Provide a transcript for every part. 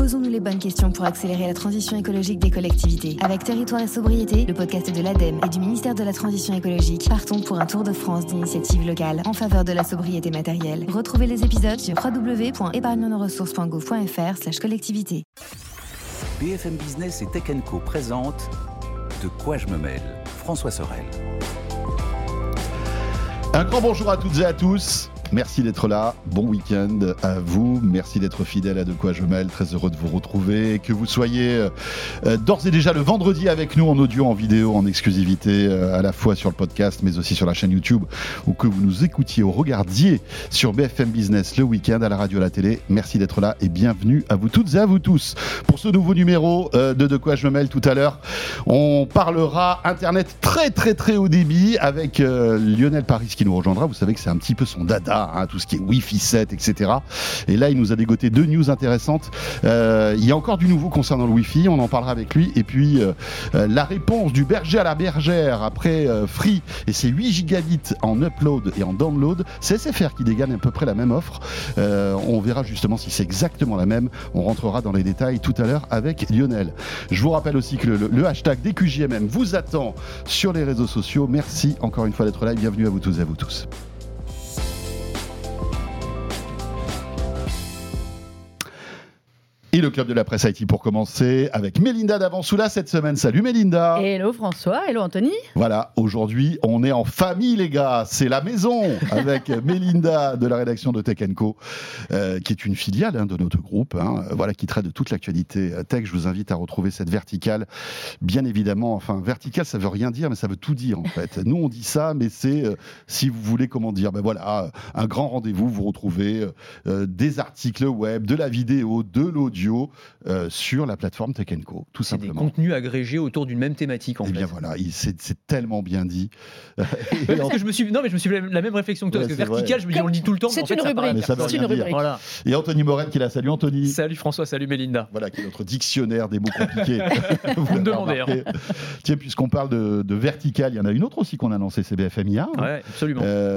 Posons-nous les bonnes questions pour accélérer la transition écologique des collectivités. Avec Territoire et Sobriété, le podcast de l'ADEME et du ministère de la Transition écologique, partons pour un tour de France d'initiatives locales en faveur de la sobriété matérielle. Retrouvez les épisodes sur www.épargnenoressources.gouv.fr/collectivité. BFM Business et Tech & Co présente De quoi je me mêle, François Sorel. Un grand bonjour à toutes et à tous. Merci d'être là, bon week-end à vous, merci d'être fidèles à De quoi je mêle, très heureux de vous retrouver, que vous soyez d'ores et déjà le vendredi avec nous en audio, en vidéo, en exclusivité, à la fois sur le podcast mais aussi sur la chaîne YouTube, ou que vous nous écoutiez ou regardiez sur BFM Business le week-end à la radio, à la télé. Merci d'être là et bienvenue à vous toutes et à vous tous. Pour ce nouveau numéro de quoi je me mêle, tout à l'heure, on parlera Internet très haut débit avec Lionel Paris qui nous rejoindra. Vous savez que c'est un petit peu son dada. Tout ce qui est Wi-Fi 7, etc. Et là, il nous a dégoté 2 news intéressantes. Il y a encore du nouveau concernant le Wi-Fi, on en parlera avec lui. Et puis, la réponse du berger à la bergère après Free et ses 8 gigabits en upload et en download. C'est SFR qui dégaine à peu près la même offre. On verra justement si c'est exactement la même. On rentrera dans les détails tout à l'heure avec Lionel. Je vous rappelle aussi que le hashtag DQJMM vous attend sur les réseaux sociaux. Merci encore une fois d'être là et bienvenue à vous tous et à vous tous. Et le club de la presse IT pour commencer avec Mélinda Davansoula cette semaine. Salut Mélinda. Hello François, hello Anthony. Voilà, aujourd'hui on est en famille les gars, c'est la maison avec Mélinda de la rédaction de Tech & Co, qui est une filiale de notre groupe, voilà, qui traite de toute l'actualité tech. Je vous invite à retrouver cette verticale, bien évidemment. Enfin, verticale ça veut rien dire mais ça veut tout dire en fait. Nous on dit ça mais c'est, si vous voulez comment dire, voilà, un grand rendez-vous, vous retrouvez des articles web, de la vidéo, de l'audio, sur la plateforme Tech & Co, tout simplement. Des contenus agrégés autour d'une même thématique, en fait. Eh bien voilà, c'est tellement bien dit. Parce que je me suis fait la même réflexion que toi, parce que vertical, je me dis, on le dit tout le temps. C'est une rubrique. C'est une rubrique. Voilà. Et Anthony Morel qui est là. Salut Anthony. Salut François, salut Mélinda. Voilà, qui est notre dictionnaire des mots compliqués. Vous me demandez. Tiens, puisqu'on parle de vertical, il y en a une autre aussi qu'on a lancée, c'est BFM-IA. Ouais, absolument.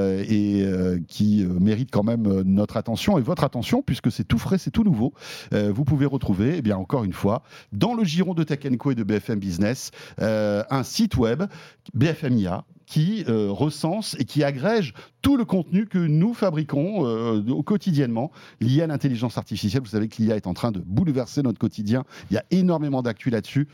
Qui mérite quand même notre attention et votre attention, puisque c'est tout frais, c'est tout nouveau. Vous pouvez retrouver, encore une fois, dans le giron de Tech & Co et de BFM Business, un site web, BFM-IA, qui recense et qui agrège tout le contenu que nous fabriquons quotidiennement lié à l'intelligence artificielle. Vous savez que l'IA est en train de bouleverser notre quotidien. Il y a énormément d'actu là-dessus.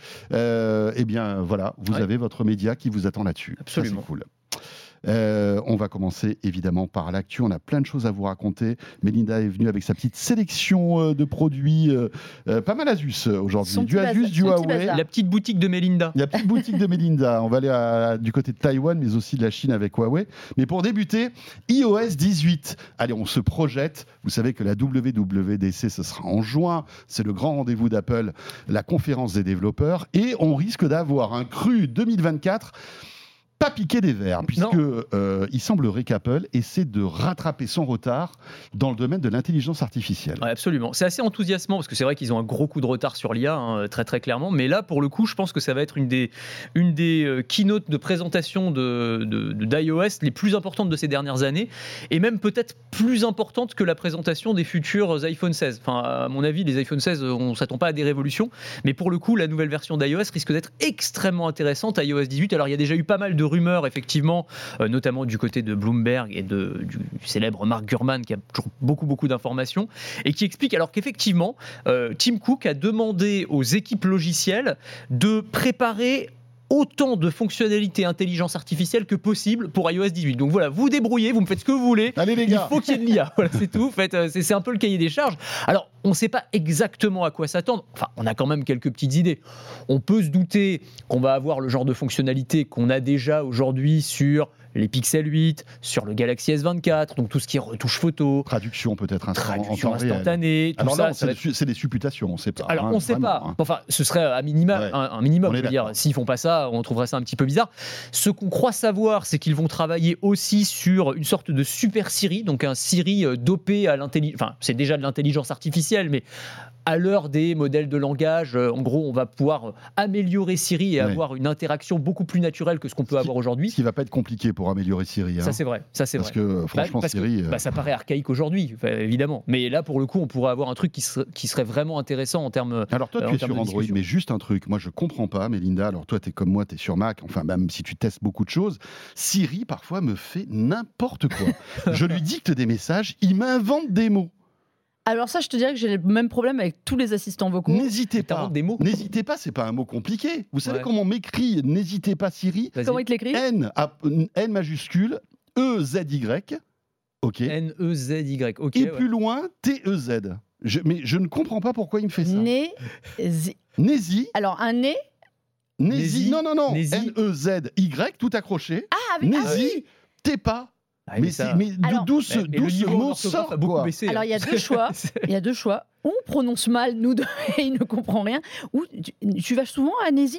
Voilà, vous avez votre média qui vous attend là-dessus. Absolument. Ça, c'est cool. On va commencer évidemment par l'actu. On a plein de choses à vous raconter. Mélinda est venue avec sa petite sélection de produits, pas mal Asus aujourd'hui. Du Asus, du Huawei. La petite boutique de Mélinda. La petite boutique de Mélinda. On va aller du côté de Taïwan, mais aussi de la Chine avec Huawei. Mais pour débuter, iOS 18. Allez, on se projette. Vous savez que la WWDC, ce sera en juin. C'est le grand rendez-vous d'Apple, la conférence des développeurs. Et on risque d'avoir un cru 2024 pas piqué des verres, puisque il semblerait qu'Apple essaie de rattraper son retard dans le domaine de l'intelligence artificielle. Ouais, absolument. C'est assez enthousiasmant, parce que c'est vrai qu'ils ont un gros coup de retard sur l'IA, très très clairement, mais là, pour le coup, je pense que ça va être une des keynotes de présentation d'iOS les plus importantes de ces dernières années, et même peut-être plus importante que la présentation des futurs iPhone 16. Enfin, à mon avis, les iPhone 16, on ne s'attend pas à des révolutions, mais pour le coup, la nouvelle version d'iOS risque d'être extrêmement intéressante, iOS 18. Alors, il y a déjà eu pas mal de rumeurs, effectivement, notamment du côté de Bloomberg et du célèbre Mark Gurman, qui a toujours beaucoup d'informations, et qui explique alors qu'effectivement, Tim Cook a demandé aux équipes logicielles de préparer autant de fonctionnalités intelligence artificielle que possible pour iOS 18. Donc voilà, vous débrouillez, vous me faites ce que vous voulez. Allez les gars. Il faut qu'il y ait de l'IA. Voilà, c'est tout. En fait, c'est un peu le cahier des charges. Alors, on ne sait pas exactement à quoi s'attendre. Enfin, on a quand même quelques petites idées. On peut se douter qu'on va avoir le genre de fonctionnalité qu'on a déjà aujourd'hui sur les Pixel 8, sur le Galaxy S24, donc tout ce qui est retouche photo. Traduction peut-être traduction instantanée. Alors là, c'est des supputations, on ne sait pas. Alors, on ne sait pas. Enfin, ce serait un minimum. Je veux dire, s'ils ne font pas ça, on trouverait ça un petit peu bizarre. Ce qu'on croit savoir, c'est qu'ils vont travailler aussi sur une sorte de super Siri, donc un Siri dopé à l'intelligence. Enfin, c'est déjà de l'intelligence artificielle, mais à l'heure des modèles de langage, en gros, on va pouvoir améliorer Siri et avoir une interaction beaucoup plus naturelle que ce qu'on peut avoir aujourd'hui. Ce qui va pas être compliqué pour améliorer Siri. Ça, c'est vrai. Parce que franchement, Siri... ça paraît archaïque aujourd'hui, évidemment. Mais là, pour le coup, on pourrait avoir un truc qui serait vraiment intéressant en termes. Alors toi, tu es sur Android, mais juste un truc. Moi, je comprends pas, Mélinda. Alors toi, tu es comme moi, tu es sur Mac. Enfin, même si tu testes beaucoup de choses, Siri, parfois, me fait n'importe quoi. Je lui dicte des messages, il m'invente des mots. Alors ça, je te dirais que j'ai le même problème avec tous les assistants vocaux. N'hésitez pas. N'hésitez pas, c'est pas un mot compliqué. Vous savez comment on m'écrit n'hésitez pas Siri? Comment il te l'écrit? N majuscule, E-Z-Y. Ok. N-E-Z-Y. Ok. Et plus loin, T-E-Z. Mais je ne comprends pas pourquoi il me fait ça. Nézi. Alors un nez. Nézi. Non. N-E-Z-Y, tout accroché. Ah oui. Nézi, t'es pas. Mais d'où ce mot sort, quoi. Baissé, alors il y a deux choix. Il y a deux choix. Ou on prononce mal, nous deux, et il ne comprend rien. Ou tu vas souvent à Nézi?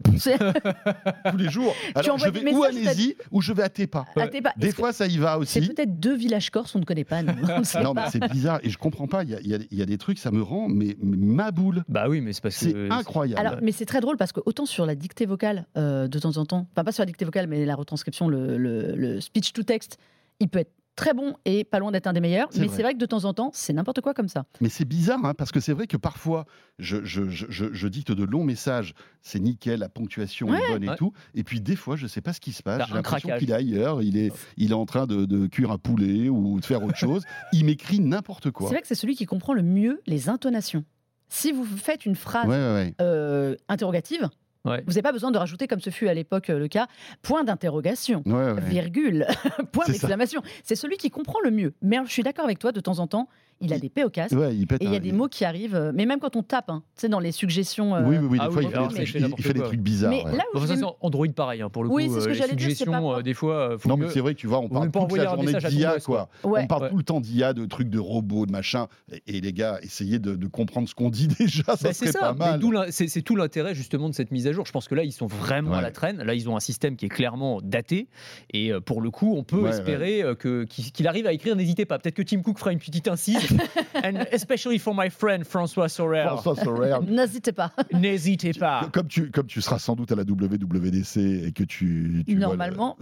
Tous les jours. Alors je vais ou à Nézi ou je vais à Tepa. Des fois ça y va aussi. C'est peut-être deux villages corses, on ne connaît pas. Non, mais c'est bizarre et je comprends pas. Il y a des trucs, ça me rend ma boule. Bah oui, mais c'est parce que c'est incroyable. Alors, mais c'est très drôle parce que autant sur la dictée vocale de temps en temps, enfin pas sur la dictée vocale, mais la retranscription, le speech to text, il peut être très bon et pas loin d'être un des meilleurs, mais c'est vrai que de temps en temps, c'est n'importe quoi comme ça. Mais c'est bizarre, parce que c'est vrai que parfois, je dicte de longs messages, c'est nickel, la ponctuation est bonne et tout, et puis des fois, je sais pas ce qui se passe, j'ai l'impression qu'il est ailleurs, il est en train de cuire un poulet ou de faire autre chose, il m'écrit n'importe quoi. C'est vrai que c'est celui qui comprend le mieux les intonations. Si vous faites une phrase interrogative, vous n'avez pas besoin de rajouter, comme ce fut à l'époque le cas, point d'interrogation, virgule, point d'exclamation. C'est celui qui comprend le mieux. Mais je suis d'accord avec toi, de temps en temps, il a des P au casque. Et il y a des mots qui arrivent, mais même quand on tape, tu sais, dans les suggestions. Oui, des fois, il fait des trucs bizarres. Mais là Android, pareil, pour le coup. Oui, c'est ce que j'allais dire. Suggestions, des fois. Non, mais c'est vrai que tu vois, on parle toute la journée d'IA, quoi. On parle tout le temps d'IA, de trucs de robots, de machin. Et les gars, essayez de comprendre ce qu'on dit déjà, ça serait pas mal. C'est tout l'intérêt, justement, de cette mise à jour. Je pense que là, ils sont vraiment à la traîne. Là, ils ont un système qui est clairement daté. Et pour le coup, on peut espérer qu'il arrive à écrire. N'hésitez pas. Peut-être que Tim Cook fera une petite incise. And especially for my friend François Sorel. N'hésitez pas. N'hésitez pas. Comme tu seras sans doute à la WWDC et que tu normalement,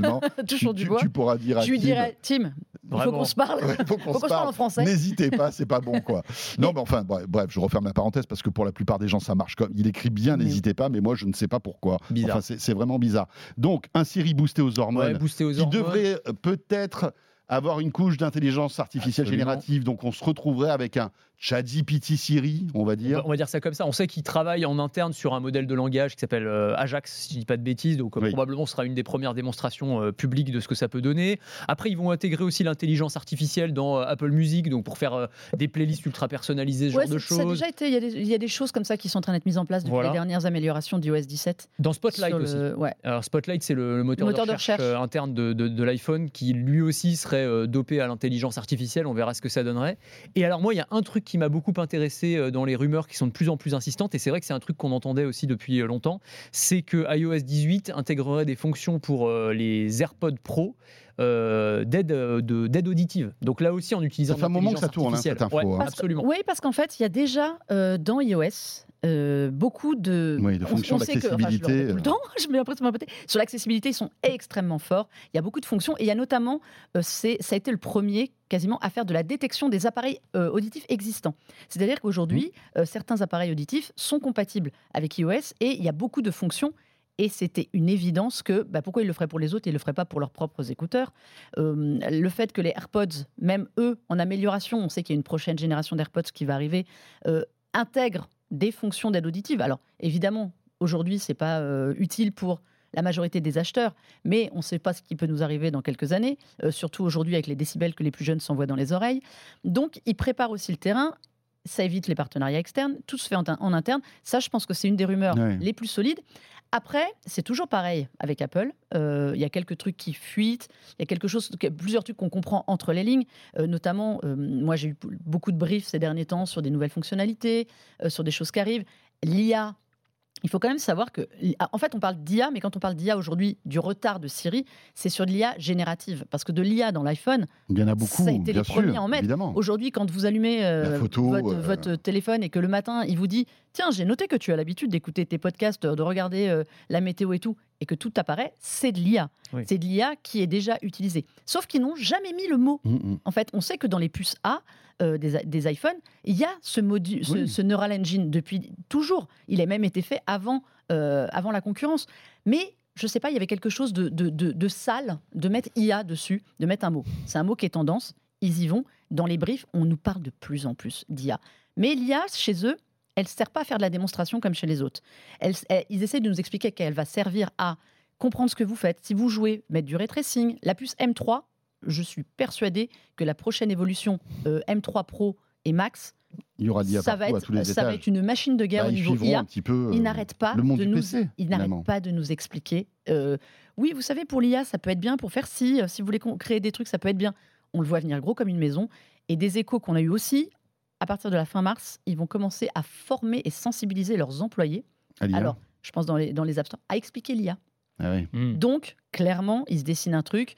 tu pourras dire à Tim. Je lui dirai, Tim, il faut qu'on se parle. Il faut qu'on se parle en français. N'hésitez pas, c'est pas bon, quoi. Non, mais enfin, bref, je referme la parenthèse parce que pour la plupart des gens, ça marche comme. Il écrit bien, n'hésitez pas, mais moi, je ne sais pas pourquoi. Bizarre. Enfin, c'est vraiment bizarre. Donc, un Siri boosté aux hormones. Qui devrait peut-être avoir une couche d'intelligence artificielle générative, donc on se retrouverait avec un ChatGPT Siri, on va dire. On va dire ça comme ça. On sait qu'ils travaillent en interne sur un modèle de langage qui s'appelle Ajax, si je dis pas de bêtises, donc probablement ce sera une des premières démonstrations publiques de ce que ça peut donner. Après, ils vont intégrer aussi l'intelligence artificielle dans Apple Music, donc pour faire des playlists ultra personnalisées, ce genre de choses. Ça a déjà été, il y a des choses comme ça qui sont en train d'être mises en place depuis les dernières améliorations d'iOS 17. Dans Spotlight aussi. Alors Spotlight, c'est le moteur de recherche interne de l'iPhone qui lui aussi serait dopé à l'intelligence artificielle. On verra ce que ça donnerait. Et alors moi, il y a un truc qui m'a beaucoup intéressé dans les rumeurs qui sont de plus en plus insistantes, et c'est vrai que c'est un truc qu'on entendait aussi depuis longtemps, c'est que iOS 18 intégrerait des fonctions pour les AirPods Pro d'aide auditive. Donc là aussi en utilisant ça fait un moment que ça tourne, cette info. Absolument. Oui, parce qu'en fait, il y a déjà dans iOS beaucoup de fonctions d'accessibilité. Tout le temps, je mets l'impression de sur l'accessibilité, ils sont extrêmement forts. Il y a beaucoup de fonctions et il y a notamment, ça a été le premier quasiment à faire de la détection des appareils auditifs existants. C'est-à-dire qu'aujourd'hui, certains appareils auditifs sont compatibles avec iOS et il y a beaucoup de fonctions. Et c'était une évidence que pourquoi ils le feraient pour les autres et ils ne le feraient pas pour leurs propres écouteurs. Le fait que les AirPods, même eux, en amélioration, on sait qu'il y a une prochaine génération d'AirPods qui va arriver, intègrent des fonctions d'aide auditive. Alors évidemment, aujourd'hui, ce n'est pas utile pour la majorité des acheteurs, mais on ne sait pas ce qui peut nous arriver dans quelques années, surtout aujourd'hui avec les décibels que les plus jeunes s'envoient dans les oreilles. Donc, ils préparent aussi le terrain. Ça évite les partenariats externes. Tout se fait en interne. Ça, je pense que c'est une des rumeurs les plus solides. Après, c'est toujours pareil avec Apple. Il y a quelques trucs qui fuitent. Il y a plusieurs trucs qu'on comprend entre les lignes. Notamment, moi, j'ai eu beaucoup de briefs ces derniers temps sur des nouvelles fonctionnalités, sur des choses qui arrivent. L'IA il faut quand même savoir que, en fait, on parle d'IA, mais quand on parle d'IA aujourd'hui, du retard de Siri, c'est sur de l'IA générative. Parce que de l'IA dans l'iPhone, Il y en a beaucoup, ça a été bien les premiers sûr, à en mettre. évidemment. Aujourd'hui, quand vous allumez photo, votre téléphone et que le matin, il vous dit « Tiens, j'ai noté que tu as l'habitude d'écouter tes podcasts, de regarder la météo et tout », et que tout apparaît, c'est de l'IA. Oui. C'est de l'IA qui est déjà utilisée. Sauf qu'ils n'ont jamais mis le mot. En fait, on sait que dans les puces A des iPhones, il y a ce Neural Engine depuis toujours. Il a même été fait avant la concurrence. Mais je ne sais pas, il y avait quelque chose de sale de mettre IA dessus, de mettre un mot. C'est un mot qui est tendance. Ils y vont. Dans les briefs, on nous parle de plus en plus d'IA. Mais l'IA, chez eux, elle ne sert pas à faire de la démonstration comme chez les autres. Ils essaient de nous expliquer qu'elle va servir à comprendre ce que vous faites. Si vous jouez, mettre du ray tracing. La puce M3, je suis persuadée que la prochaine évolution M3 Pro et Max, Il y aura d'IA ça va partout à tous les ça va étages. être une machine de guerre au Ils niveau suivront IA. un petit peu Ils n'arrêtent pas le monde de du nous, PC. ils n'arrêtent finalement. pas de nous expliquer. Oui, vous savez, pour l'IA, ça peut être bien pour faire si vous voulez créer des trucs, ça peut être bien. On le voit venir gros comme une maison. Et des échos qu'on a eu aussi, à partir de la fin mars, ils vont commencer à former et sensibiliser leurs employés. À l'IA. Alors, je pense dans les App Store, à expliquer l'IA. Ah oui. Donc, clairement, ils se dessinent un truc.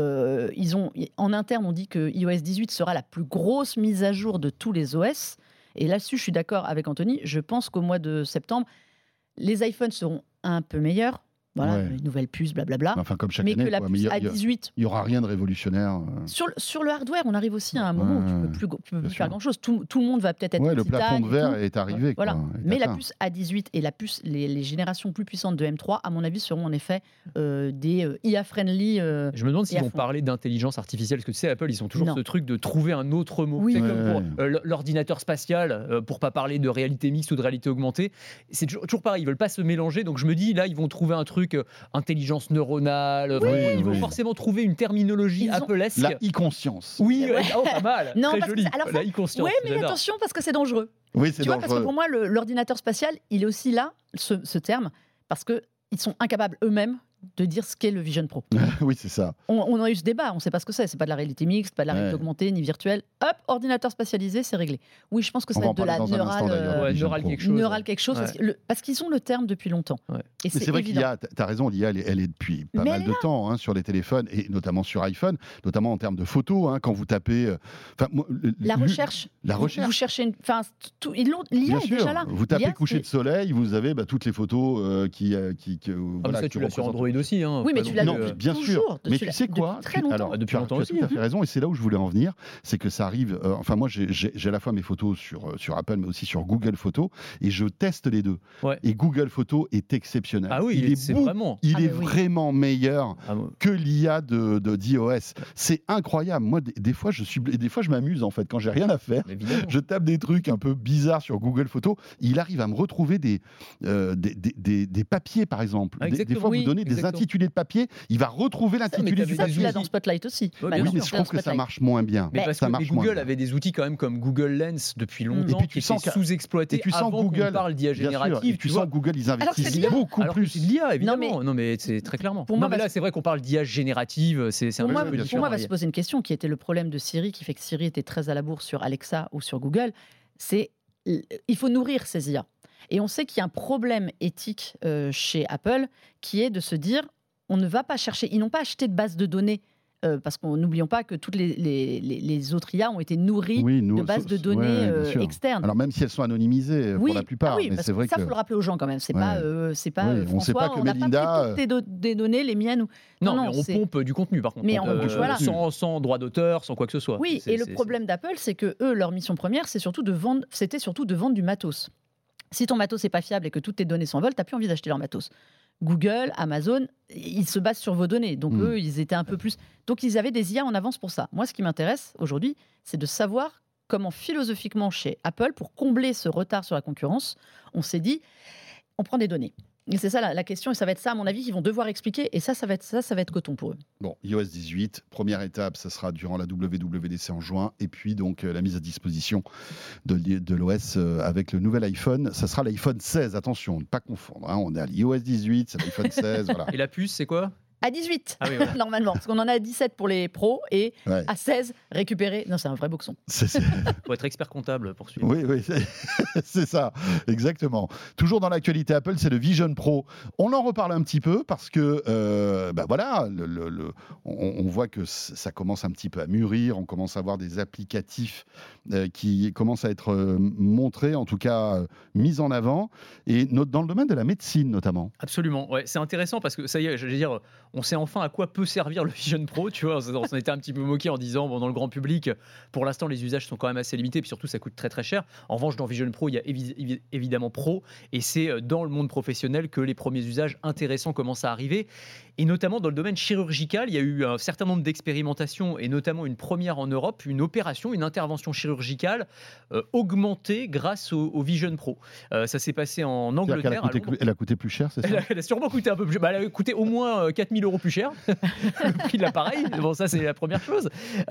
En interne, on dit que iOS 18 sera la plus grosse mise à jour de tous les OS. Et là-dessus, je suis d'accord avec Anthony. Je pense qu'au mois de septembre, les iPhones seront un peu meilleurs. Voilà, Ouais. les nouvelles puces, blablabla. Enfin, comme chaque Mais année. que la quoi. puce Mais à 18, il n'y aura rien de révolutionnaire. sur le hardware, on arrive aussi à un moment où tu peux plus bien faire sûr. grand-chose. Tout le monde va peut-être être Ouais, le multitâche plafond de et verre tout. est arrivé. Voilà. Quoi, est Mais la atteint. puce A18 et les générations plus puissantes de M3, à mon avis, seront en effet des IA-friendly. Je me demande s'ils et à vont fond. parler d'intelligence artificielle, parce que tu sais, Apple, ils ont toujours Non. ce truc de trouver un autre mot. Oui. C'est Ouais, comme pour ouais. l'ordinateur spatial, pour pas parler de réalité mixte ou de réalité augmentée. C'est toujours pareil, ils veulent pas se mélanger. Donc je me dis, là, ils vont trouver un truc, intelligence neuronale. Ils vont oui. forcément trouver une terminologie Ils ont- Appleesque. La e-conscience. Oui, Ouais. pas mal. Non, très parce que joli. alors La ça- e-conscience. Oui, mais j'adore. attention, parce que c'est dangereux. Oui, c'est Tu vois, parce que dangereux. pour moi, l'ordinateur spatial, il est aussi là, ce terme, parce qu'ils sont incapables eux-mêmes de dire ce qu'est le Vision Pro. Oui, c'est ça. On a eu ce débat, on ne sait pas ce que c'est. C'est pas de la réalité mixte, pas de la réalité Ouais. augmentée, ni virtuelle. Hop, ordinateur spatialisé, c'est réglé. Oui, je pense que ça On va va être de en la parler dans un instant, neurale, d'ailleurs. Ouais, Vision neural Pro. quelque chose. neurale quelque chose, Ouais. parce qu'ils ont le terme depuis longtemps. Ouais. Et Mais c'est vrai qu'il y évident. a, t'as raison, l'IA, elle est depuis pas Mais mal elle est de temps sur les téléphones, et notamment sur iPhone, notamment en termes de photos, quand vous tapez... La recherche. La recherche. Vous cherchez une. Enfin, l'IA Bien est sûr, déjà là. vous tapez L'IA, coucher c'est- de soleil, vous avez toutes les photos qui Ah, mais voilà, ça, qui tu l'as sur représentent- Android aussi. Hein, Oui, mais pas tu non l'as plus, Non, depuis bien toujours, sûr. Mais depuis tu sais quoi depuis très longtemps. Alors, Depuis tu as longtemps tout aussi, à fait raison, et c'est là où je voulais en venir, c'est que ça arrive. Enfin, moi, j'ai à la fois mes photos sur Apple, mais aussi sur Google Photos, et je teste les deux. Ouais. Et Google Photos est exceptionnel. Ah oui, c'est vraiment. Il Ah, est mais oui. vraiment meilleur Ah, bon. que l'IA d'iOS. C'est incroyable. Moi, des fois, je m'amuse en fait quand j'ai rien à faire. Mais évidemment. Je tape des trucs un peu bizarres sur Google Photos. Il arrive à me retrouver des papiers, par exemple. Ah, Des exactement. fois, Oui, vous donnez des exactement. intitulés de papier. Il va retrouver mais l'intitulé t'avais du Ça, des tu l'as papier. dans Spotlight aussi. Ouais, Bah bien Oui, non, mais sûr. je tu l'as trouve que ça Spotlight. marche moins bien. Mais parce ça que marche moins Google bien. avait des outils quand même comme Google Lens depuis longtemps, Et puis tu qui sens étaient qu'à- sous-exploités Et tu sens avant Google, qu'on parle d'IA bien sûr, générative. et tu vois. sens Google, ils Alors que investissent c'est de l'IA. beaucoup Alors que plus. c'est de l'IA, évidemment. Non, Non, mais c'est très clairement. Pour Non, moi, mais va là, se- c'est vrai qu'on parle d'IA générative. C'est un Pour moi, petit peu bien pour différent. moi, va se poser une question qui était le problème de Siri, qui fait que Siri était très à la bourre sur Alexa ou sur Google. C'est il faut nourrir ces IA. Et on sait qu'il y a un problème éthique chez Apple qui est de se dire on ne va pas chercher. Ils n'ont pas acheté de base de données parce qu'on n'oublions pas que toutes les autres IA ont été nourries Oui, de bases de données ouais, bien sûr. externes. Alors même si elles sont anonymisées Oui, pour la plupart, ah oui, mais parce c'est vrai ça, que faut le rappeler aux gens quand même. C'est Ouais. pas, c'est pas Oui, on sait François, pas que on n'a Melinda, pas pris toutes tes données, les miennes. Non, Non, mais on c'est- pompe du contenu, par contre. Mais on pompe, voilà. Sans droit d'auteur, sans quoi que ce soit. Oui, et le problème d'Apple, c'est que eux, leur mission première, c'était surtout de vendre du matos. Si ton matos n'est pas fiable et que toutes tes données s'envolent, tu n'as plus envie d'acheter leur matos. Google, Amazon, ils se basent sur vos données. Donc eux, ils étaient un peu plus... Donc ils avaient des IA en avance pour ça. Moi, ce qui m'intéresse aujourd'hui, c'est de savoir comment philosophiquement chez Apple, pour combler ce retard sur la concurrence, on s'est dit, on prend des données. Et c'est ça la question, et ça va être ça, à mon avis, qu'ils vont devoir expliquer. Et ça va être coton pour eux. bon, iOS 18, première étape, ça sera durant la WWDC en juin, et puis donc la mise à disposition de l'OS avec le nouvel iPhone. Ça sera l'iPhone 16, attention, ne pas confondre. On est à l'iOS 18, c'est l'iPhone 16, voilà. Et la puce, c'est quoi À 18, Ah oui, voilà. normalement. Parce qu'on en a à 17 pour les pros et Ouais. à 16 récupérés. Non, c'est un vrai boxon. C'est- Faut être expert comptable pour suivre. Oui, c'est ça, exactement. Toujours dans l'actualité Apple, c'est le Vision Pro. On en reparle un petit peu parce que, voilà, on voit que ça commence un petit peu à mûrir, on commence à avoir des applicatifs qui commencent à être montrés, en tout cas mis en avant, et dans le domaine de la médecine notamment. Absolument, ouais, c'est intéressant parce que ça y est, j'allais dire, on sait enfin à quoi peut servir le Vision Pro, tu vois, on s'en était un petit peu moqué en disant, bon, dans le grand public, pour l'instant, les usages sont quand même assez limités, puis surtout, ça coûte très très cher. En revanche, dans Vision Pro, il y a évidemment Pro, et c'est dans le monde professionnel que les premiers usages intéressants commencent à arriver, et notamment dans le domaine chirurgical, il y a eu un certain nombre d'expérimentations, et notamment une première en Europe, une opération, une intervention chirurgicale augmentée grâce au Vision Pro. Ça s'est passé en C'est-à-dire Angleterre. elle a coûté plus cher, c'est ça? Elle a sûrement coûté un peu plus. Elle a coûté au moins 4 000 € plus cher, le prix de l'appareil. Bon, ça, c'est la première chose.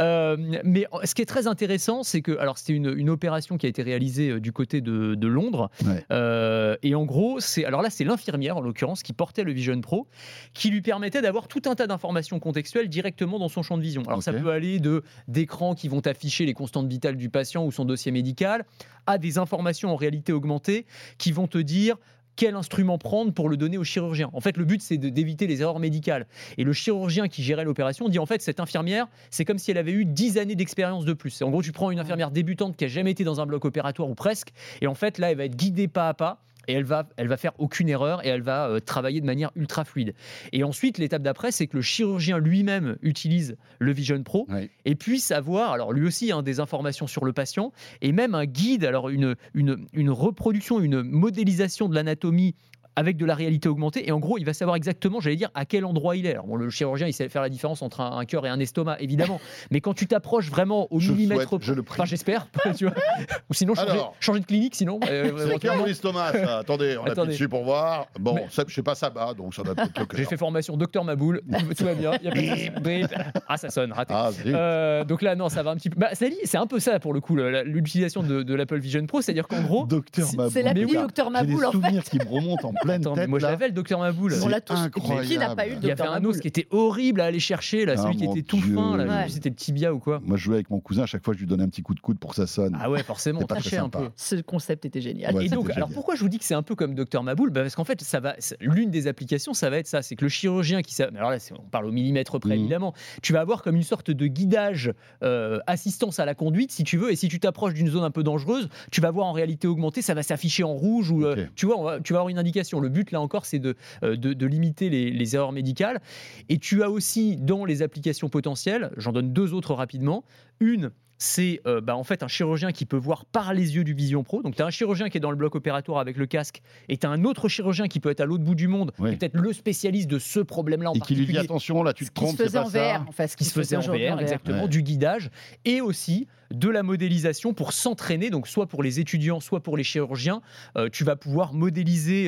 Mais ce qui est très intéressant, c'est que. Alors, c'était une opération qui a été réalisée du côté de Londres. Ouais. Et en gros, alors là, c'est l'infirmière, en l'occurrence, qui portait le Vision Pro, qui lui permettait d'avoir tout un tas d'informations contextuelles directement dans son champ de vision. Alors, ça peut aller d'écrans qui vont afficher les constantes vitales du patient ou son dossier médical, à des informations en réalité augmentée qui vont te dire quel instrument prendre pour le donner au chirurgien. En fait, le but, c'est d'éviter les erreurs médicales. Et le chirurgien qui gérait l'opération dit, en fait, cette infirmière, c'est comme si elle avait eu 10 années d'expérience de plus. En gros, tu prends une infirmière débutante qui n'a jamais été dans un bloc opératoire ou presque, et en fait, là, elle va être guidée pas à pas, et elle va faire aucune erreur et elle va travailler de manière ultra fluide. Et ensuite, l'étape d'après, c'est que le chirurgien lui-même utilise le Vision Pro et puisse avoir, alors lui aussi, des informations sur le patient et même un guide, alors une reproduction, une modélisation de l'anatomie avec de la réalité augmentée, et en gros, il va savoir exactement, j'allais dire, à quel endroit il est. Alors, bon, le chirurgien, il sait faire la différence entre un cœur et un estomac, évidemment, mais quand tu t'approches vraiment au millimètre, enfin, j'espère, tu vois, ou sinon changer de clinique, sinon. C'est le cœur ou l'estomac, ça? Attendez, on appuie dessus pour voir. Bon, ça, je sais pas, ça bat, donc ça doit être le cœur. J'ai fait formation Docteur Maboul, tout va bien, il y a pas de souci. Ah, ça sonne, raté. Donc là, non, ça va un petit peu. Ça dit, c'est un peu ça pour le coup, l'utilisation de l'Apple Vision Pro, c'est-à-dire qu'en gros, Docteur Maboul. C'est l'appli Docteur Maboul, en fait. J'ai des souvenirs qui me remontent en pleine tête. Moi, je là. l'avais, le Docteur Maboul. On l'a tous. Incroyable. Qui n'a pas eu le Il y avait Docteur un Maboul os qui était horrible à aller chercher, là, celui qui mon était tout Dieu. fin, là, Ouais. c'était le tibia ou quoi. Moi, je jouais avec mon cousin, à chaque fois, je lui donnais un petit coup de coude pour que ça sonne. Ah ouais, forcément, C'est pas triché très un sympa. peu. Ce concept était génial. Ouais, Et donc, c'était alors génial. pourquoi je vous dis que c'est un peu comme Docteur Maboul? Parce qu'en fait, l'une des applications, ça va être ça, c'est que le chirurgien alors là, on parle au millimètre près, évidemment, tu vas avoir comme une sorte de guidage, assistance à la conduite, si tu veux, et si tu t'approches d'une zone un peu dangereuse, tu vas voir en réalité augmentée, ça va s'afficher en rouge, ou tu vois, tu vas avoir une indication. Le but, là encore, c'est de limiter les erreurs médicales. Et tu as aussi, dans les applications potentielles, j'en donne 2 autres rapidement. Une, c'est en fait un chirurgien qui peut voir par les yeux du Vision Pro. Donc tu as un chirurgien qui est dans le bloc opératoire avec le casque, et tu as un autre chirurgien qui peut être à l'autre bout du monde, qui est peut-être le spécialiste de ce problème-là en particulier. Et qui lui dit attention, là tu te trompes, c'est pas ça. Ce qui se faisait en VR, exactement, du guidage, et aussi de la modélisation pour s'entraîner, donc soit pour les étudiants, soit pour les chirurgiens. Tu vas pouvoir modéliser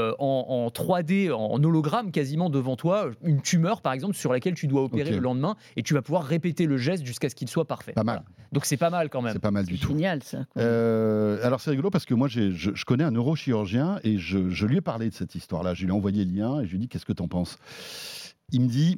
en 3D, en hologramme quasiment devant toi, une tumeur par exemple sur laquelle tu dois opérer le lendemain, et tu vas pouvoir répéter le geste jusqu'à ce qu'il soit parfait. Pas mal. Voilà. Donc c'est pas mal quand même. C'est pas mal du tout. Génial ça. Alors c'est rigolo parce que moi je connais un neurochirurgien et je lui ai parlé de cette histoire-là. Je lui ai envoyé le lien et je lui ai dit qu'est-ce que t'en penses. Il me dit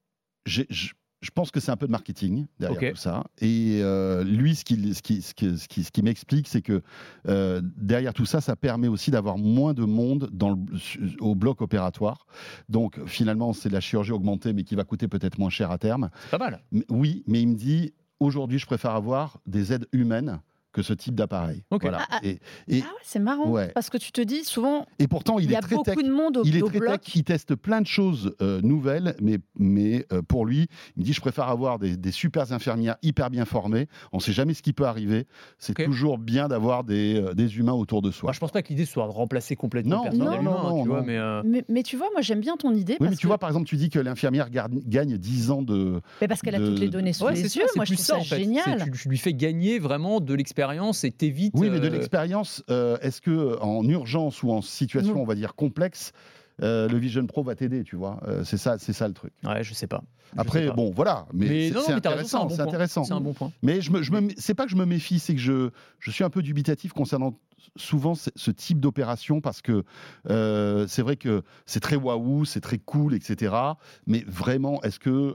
je pense que c'est un peu de marketing derrière tout ça. Et lui, ce qui m'explique, c'est que derrière tout ça, ça permet aussi d'avoir moins de monde au bloc opératoire. Donc finalement, c'est de la chirurgie augmentée, mais qui va coûter peut-être moins cher à terme. C'est pas mal. Oui, mais il me dit, aujourd'hui, je préfère avoir des aides humaines que ce type d'appareil. Voilà. C'est marrant, parce que tu te dis souvent, et pourtant, il y a beaucoup de monde au bloc. Il teste plein de choses nouvelles, mais pour lui, il me dit, je préfère avoir des super infirmières hyper bien formées. On ne sait jamais ce qui peut arriver. C'est toujours bien d'avoir des humains autour de soi. Je ne pense pas que l'idée soit de remplacer complètement le personnel humain. Mais tu vois, moi j'aime bien ton idée. Oui, mais tu vois, par exemple, tu dis que l'infirmière gagne 10 ans de... Mais parce qu'elle a toutes les données sous les yeux. Moi, je trouve ça génial. Tu lui fais gagner vraiment de l'expérience et t'évites... Oui, mais de l'expérience, est-ce que en urgence ou en situation, on va dire, complexe, le Vision Pro va t'aider, tu vois. C'est ça le truc. Ouais, je sais pas. Après, bon, voilà. Mais non, c'est mais t'as raison, intéressant. C'est intéressant. C'est un bon point. Mais c'est pas que je me méfie, c'est que je suis un peu dubitatif concernant souvent ce type d'opération parce que c'est vrai que c'est très waouh, c'est très cool, etc. Mais vraiment, est-ce que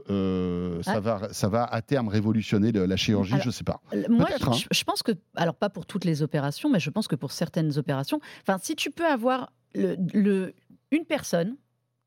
ça va à terme révolutionner la chirurgie? Alors, je sais pas. Moi, Peut-être, hein. je pense que, alors pas pour toutes les opérations, mais je pense que pour certaines opérations, enfin, si tu peux avoir une personne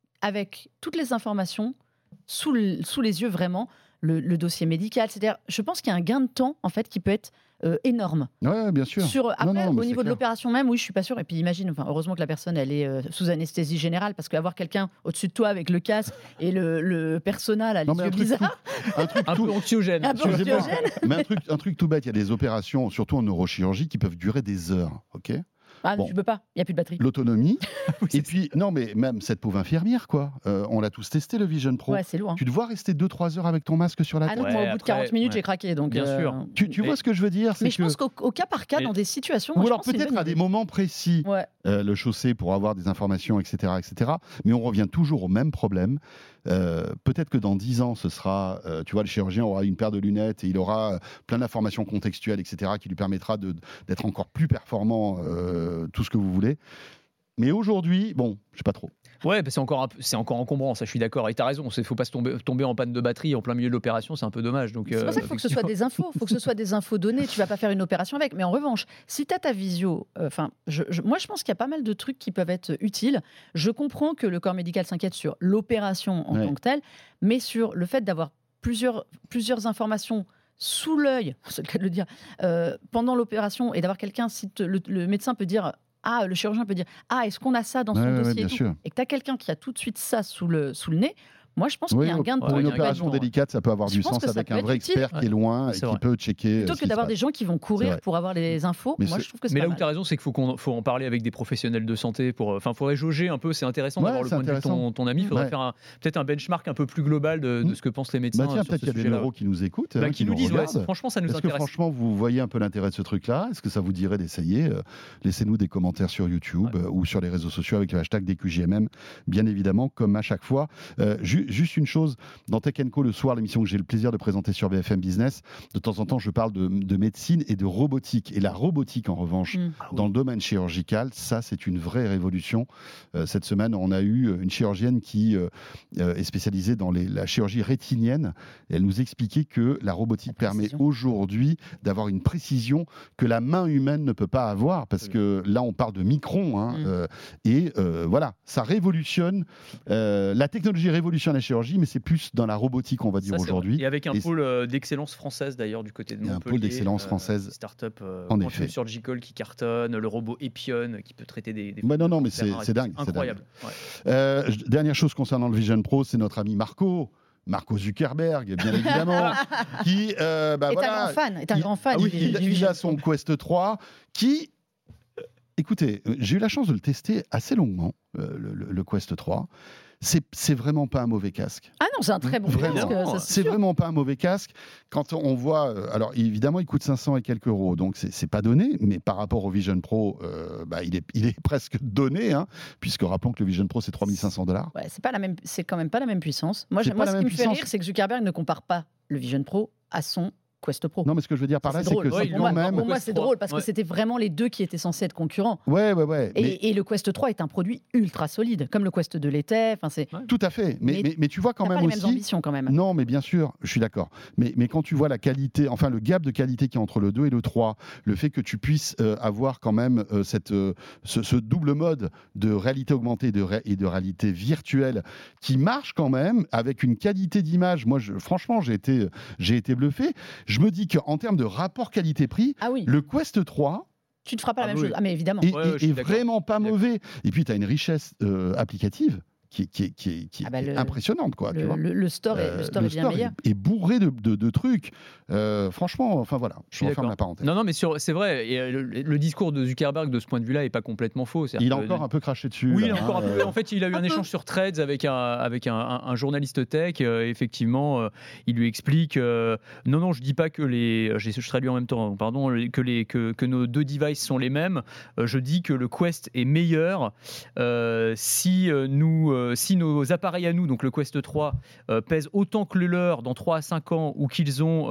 avec toutes les informations sous les yeux vraiment, le dossier médical, c'est-à-dire, je pense qu'il y a un gain de temps en fait qui peut être énorme. Ouais, bien sûr. Après, Non, au mais niveau c'est de clair. l'opération même, oui, je suis pas sûre. Et puis imagine, enfin, heureusement que la personne elle est sous anesthésie générale, parce qu'avoir quelqu'un au-dessus de toi avec le casque et le persona là, les Non, mais yeux bizarres, Un peu anxiogène. un peu Excusez-moi, anxiogène. mais un truc tout bête, il y a des opérations, surtout en neurochirurgie, qui peuvent durer des heures, ok? Ah, Bon. tu peux pas, il y a plus de batterie. L'autonomie, et puis, non, mais même cette pauvre infirmière, quoi. On l'a tous testé, le Vision Pro. Ouais, c'est lourd. Hein. Tu dois rester 2-3 heures avec ton masque sur la Ah tête. non, Ouais, moi, au bout de 40 après, minutes, ouais. j'ai craqué. Donc, Bien sûr. Tu vois ce que je veux dire? Mais c'est je pense qu'au cas par cas, Mais- dans des situations. Ou moi, je alors pense que c'est peut-être une à bonne des idée. moments précis, Ouais. le chausser pour avoir des informations, etc., etc. Mais on revient toujours au même problème. Peut-être que dans 10 ans, ce sera, tu vois, le chirurgien aura une paire de lunettes et il aura plein d'informations contextuelles, etc., qui lui permettra d'être encore plus performant, tout ce que vous voulez. Mais aujourd'hui, bon, je sais pas trop. Ouais, bah, c'est encore encombrant, ça je suis d'accord. Et t'as raison, il faut pas se tomber en panne de batterie en plein milieu de l'opération, c'est un peu dommage. Donc, C'est pour ça qu'il faut que ce soit des infos. Il faut que ce soit des infos données. Tu vas pas faire une opération avec. Mais en revanche, si tu as ta visio, moi je pense qu'il y a pas mal de trucs qui peuvent être utiles. Je comprends que le corps médical s'inquiète sur l'opération en Ouais. tant que telle, mais sur le fait d'avoir plusieurs informations sous l'œil, c'est le cas de le dire, pendant l'opération, et d'avoir quelqu'un, si le médecin peut dire. Ah, le chirurgien peut dire est-ce qu'on a ça dans son Ouais, dossier bien et tout sûr. Et que tu as quelqu'un qui a tout de suite ça sous le nez, moi je pense qu'il y a un gain de pour temps une qui peut être opération bon, ouais. délicate, ça peut avoir Je du pense sens que ça avec peut un être vrai utile. expert qui est loin et C'est qui vrai. peut checker. Plutôt ce que qui d'avoir se des passe. gens qui vont C'est courir vrai. pour avoir les infos, Mais moi c'est- je trouve que c'est Mais pas là où mal. tu as raison, c'est qu'il faut en parler avec des professionnels de santé. Faudrait jauger un peu, c'est intéressant Ouais, d'avoir le c'est point de vue de intéressant. ton ami. Il faudrait Ouais. faire peut-être un benchmark un peu plus global de ce que pensent les médecins. Bah tiens, sur peut-être ce qu'il y a des sujet-là. neuros qui nous écoutent, Bah, qui nous disent, ouais, regardent. franchement, ça nous Est-ce que intéresse. franchement, vous voyez un peu l'intérêt de ce truc-là? Est-ce que ça vous dirait d'essayer? Laissez-nous des commentaires sur YouTube ou sur les réseaux sociaux avec le hashtag DQJMM, bien évidemment, comme à chaque fois. Juste une chose, dans Tech & Co le soir, l'émission que j'ai le plaisir de présenter sur BFM Business, de temps en temps, je parle de médecine et de robotique. Et la robotique, en revanche, dans le domaine chirurgical, ça, c'est une vraie révolution. Cette semaine, on a eu une chirurgienne qui est spécialisée dans la chirurgie rétinienne. Et elle nous expliquait que la robotique permet aujourd'hui d'avoir une précision que la main humaine ne peut pas avoir, parce que là, on parle de microns. Voilà, ça révolutionne. La technologie révolutionne la chirurgie, mais c'est plus dans la robotique, on va dire, Ça, c'est aujourd'hui. vrai. Et avec un Et pôle d'excellence française d'ailleurs du côté de Il y a un Montpellier. pôle d'excellence française. Start-up En effet. Surgical qui cartonne, le robot Epion qui peut traiter des Bah non, mais cancers, c'est dingue. c'est incroyable. dingue. Ouais. Dernière chose concernant le Vision Pro, c'est notre ami Marco Zuckerberg, bien évidemment, qui Est un grand fan. il a son Quest 3 qui... Écoutez, j'ai eu la chance de le tester assez longuement, le Quest 3. C'est vraiment pas un mauvais casque. Ah non, c'est un très bon Vraiment. casque. ça, C'est sûr. vraiment pas un mauvais casque. Quand on voit, alors évidemment, il coûte 500 et quelques euros, donc c'est pas donné, mais par rapport au Vision Pro, il est presque donné, hein, puisque rappelons que le Vision Pro c'est $3 500. Ouais, c'est quand même pas la même puissance. Moi, C'est pas la ce qui même me fait puissance. rire, c'est que Zuckerberg ne compare pas le Vision Pro à son Quest Pro. Non, mais ce que je veux dire par Ça, là, c'est c'est drôle. que Ouais, c'est Pour quand moi, même. pour moi, Quest c'est 3, drôle parce ouais. que c'était vraiment les deux qui étaient censés être concurrents. Ouais. Mais Et le Quest 3 est un produit ultra solide, comme le Quest 2 l'était. Enfin, c'est tout à fait. Mais tu vois quand t'as même pas les aussi. mêmes ambitions quand même. Non, mais bien sûr, je suis d'accord. Mais quand tu vois la qualité, enfin le gap de qualité qui est entre le 2 et le 3, le fait que tu puisses avoir quand même ce double mode de réalité augmentée et de réalité virtuelle qui marche quand même avec une qualité d'image. Moi, franchement, j'ai été bluffé. Je me dis qu'en termes de rapport qualité-prix, Ah oui, le Quest 3 tu ne feras pas la même oui. chose. Ah mais évidemment. est, Ouais, je suis est d'accord. vraiment pas Je suis d'accord. mauvais. Et puis, tu as une richesse applicative est impressionnante, quoi. Tu vois, le store est bien meilleur. Est bourré de trucs. Franchement, enfin voilà, je referme la parenthèse. Non, mais c'est vrai. Et le discours de Zuckerberg de ce point de vue-là est pas complètement faux. Il a encore un peu craché dessus. Oui, encore un peu. En fait, il a eu un échange sur Threads avec un journaliste tech. Effectivement, il lui explique. Non, je dis pas que je traduis en même temps. Pardon, que nos deux devices sont les mêmes. Je dis que le Quest est meilleur si nos appareils à nous, donc le Quest 3, pèsent autant que le leur dans 3 à 5 ans, ou qu'ils ont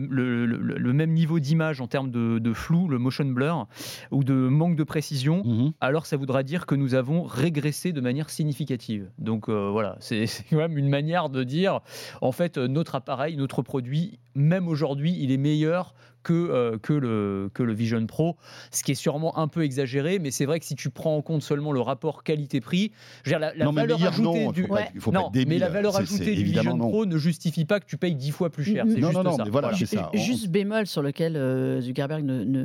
le même niveau d'image en termes de flou, le motion blur, ou de manque de précision, alors ça voudra dire que nous avons régressé de manière significative. Donc voilà, c'est quand même une manière de dire, en fait, notre appareil, notre produit, même aujourd'hui, il est meilleur que le Vision Pro, ce qui est sûrement un peu exagéré, mais c'est vrai que si tu prends en compte seulement le rapport qualité-prix, je veux dire, la valeur ajoutée la valeur ajoutée du Vision Pro ne justifie pas que tu payes 10 fois plus cher. C'est juste ça. Mais voilà, c'est ça. Juste bémol sur lequel Zuckerberg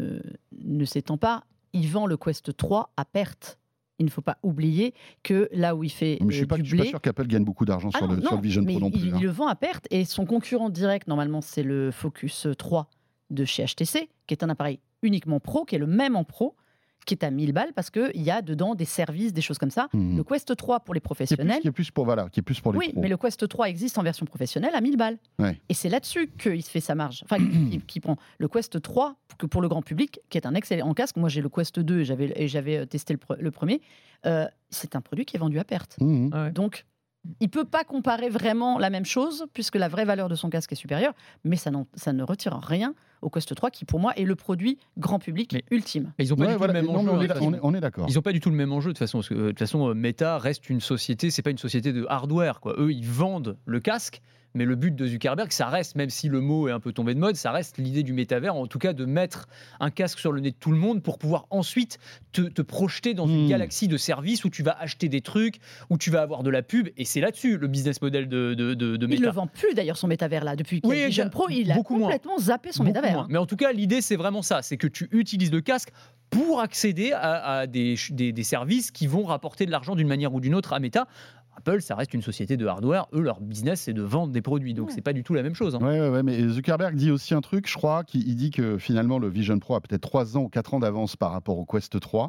ne s'étend pas, il vend le Quest 3 à perte. Il ne faut pas oublier que là où il fait je suis pas sûr qu'Apple gagne beaucoup d'argent sur le Vision Pro non plus. Il le vend à perte, et son concurrent direct, normalement, c'est le Focus 3 de chez HTC, qui est un appareil uniquement pro, qui est le même en pro, qui est à 1000 balles, parce qu'il y a dedans des services, des choses comme ça. Le Quest 3 pour les professionnels. Qui est plus pour les pros. Oui, mais le Quest 3 existe en version professionnelle à 1000 balles. Ouais. Et c'est là-dessus qu'il se fait sa marge. Enfin, qui prend le Quest 3 pour le grand public, qui est un excellent casque. Moi, j'ai le Quest 2 et j'avais testé le premier. C'est un produit qui est vendu à perte. Donc, il ne peut pas comparer vraiment la même chose, puisque la vraie valeur de son casque est supérieure, mais ça ne retire rien au Quest 3, qui pour moi est le produit grand public ultime. Ils n'ont pas du tout le même enjeu. On est d'accord. Ils n'ont pas du tout le même enjeu, de toute façon, Meta reste une société, c'est pas une société de hardware, quoi. Eux, ils vendent le casque, mais le but de Zuckerberg, ça reste, même si le mot est un peu tombé de mode, ça reste l'idée du métavers, en tout cas de mettre un casque sur le nez de tout le monde pour pouvoir ensuite te projeter dans une galaxie de services où tu vas acheter des trucs, où tu vas avoir de la pub, et c'est là-dessus le business model de Meta. Il ne le vend plus d'ailleurs, son métavers là, depuis qu'il y a Vision Pro, il a complètement zappé son métavers. Mais en tout cas, l'idée c'est vraiment ça, c'est que tu utilises le casque pour accéder à des services qui vont rapporter de l'argent d'une manière ou d'une autre à Meta. Apple, ça reste une société de hardware. Eux, leur business, c'est de vendre des produits. Donc, c'est pas du tout la même chose. Ouais, mais Zuckerberg dit aussi un truc, je crois, il dit que finalement, le Vision Pro a peut-être 3 ans ou 4 ans d'avance par rapport au Quest 3.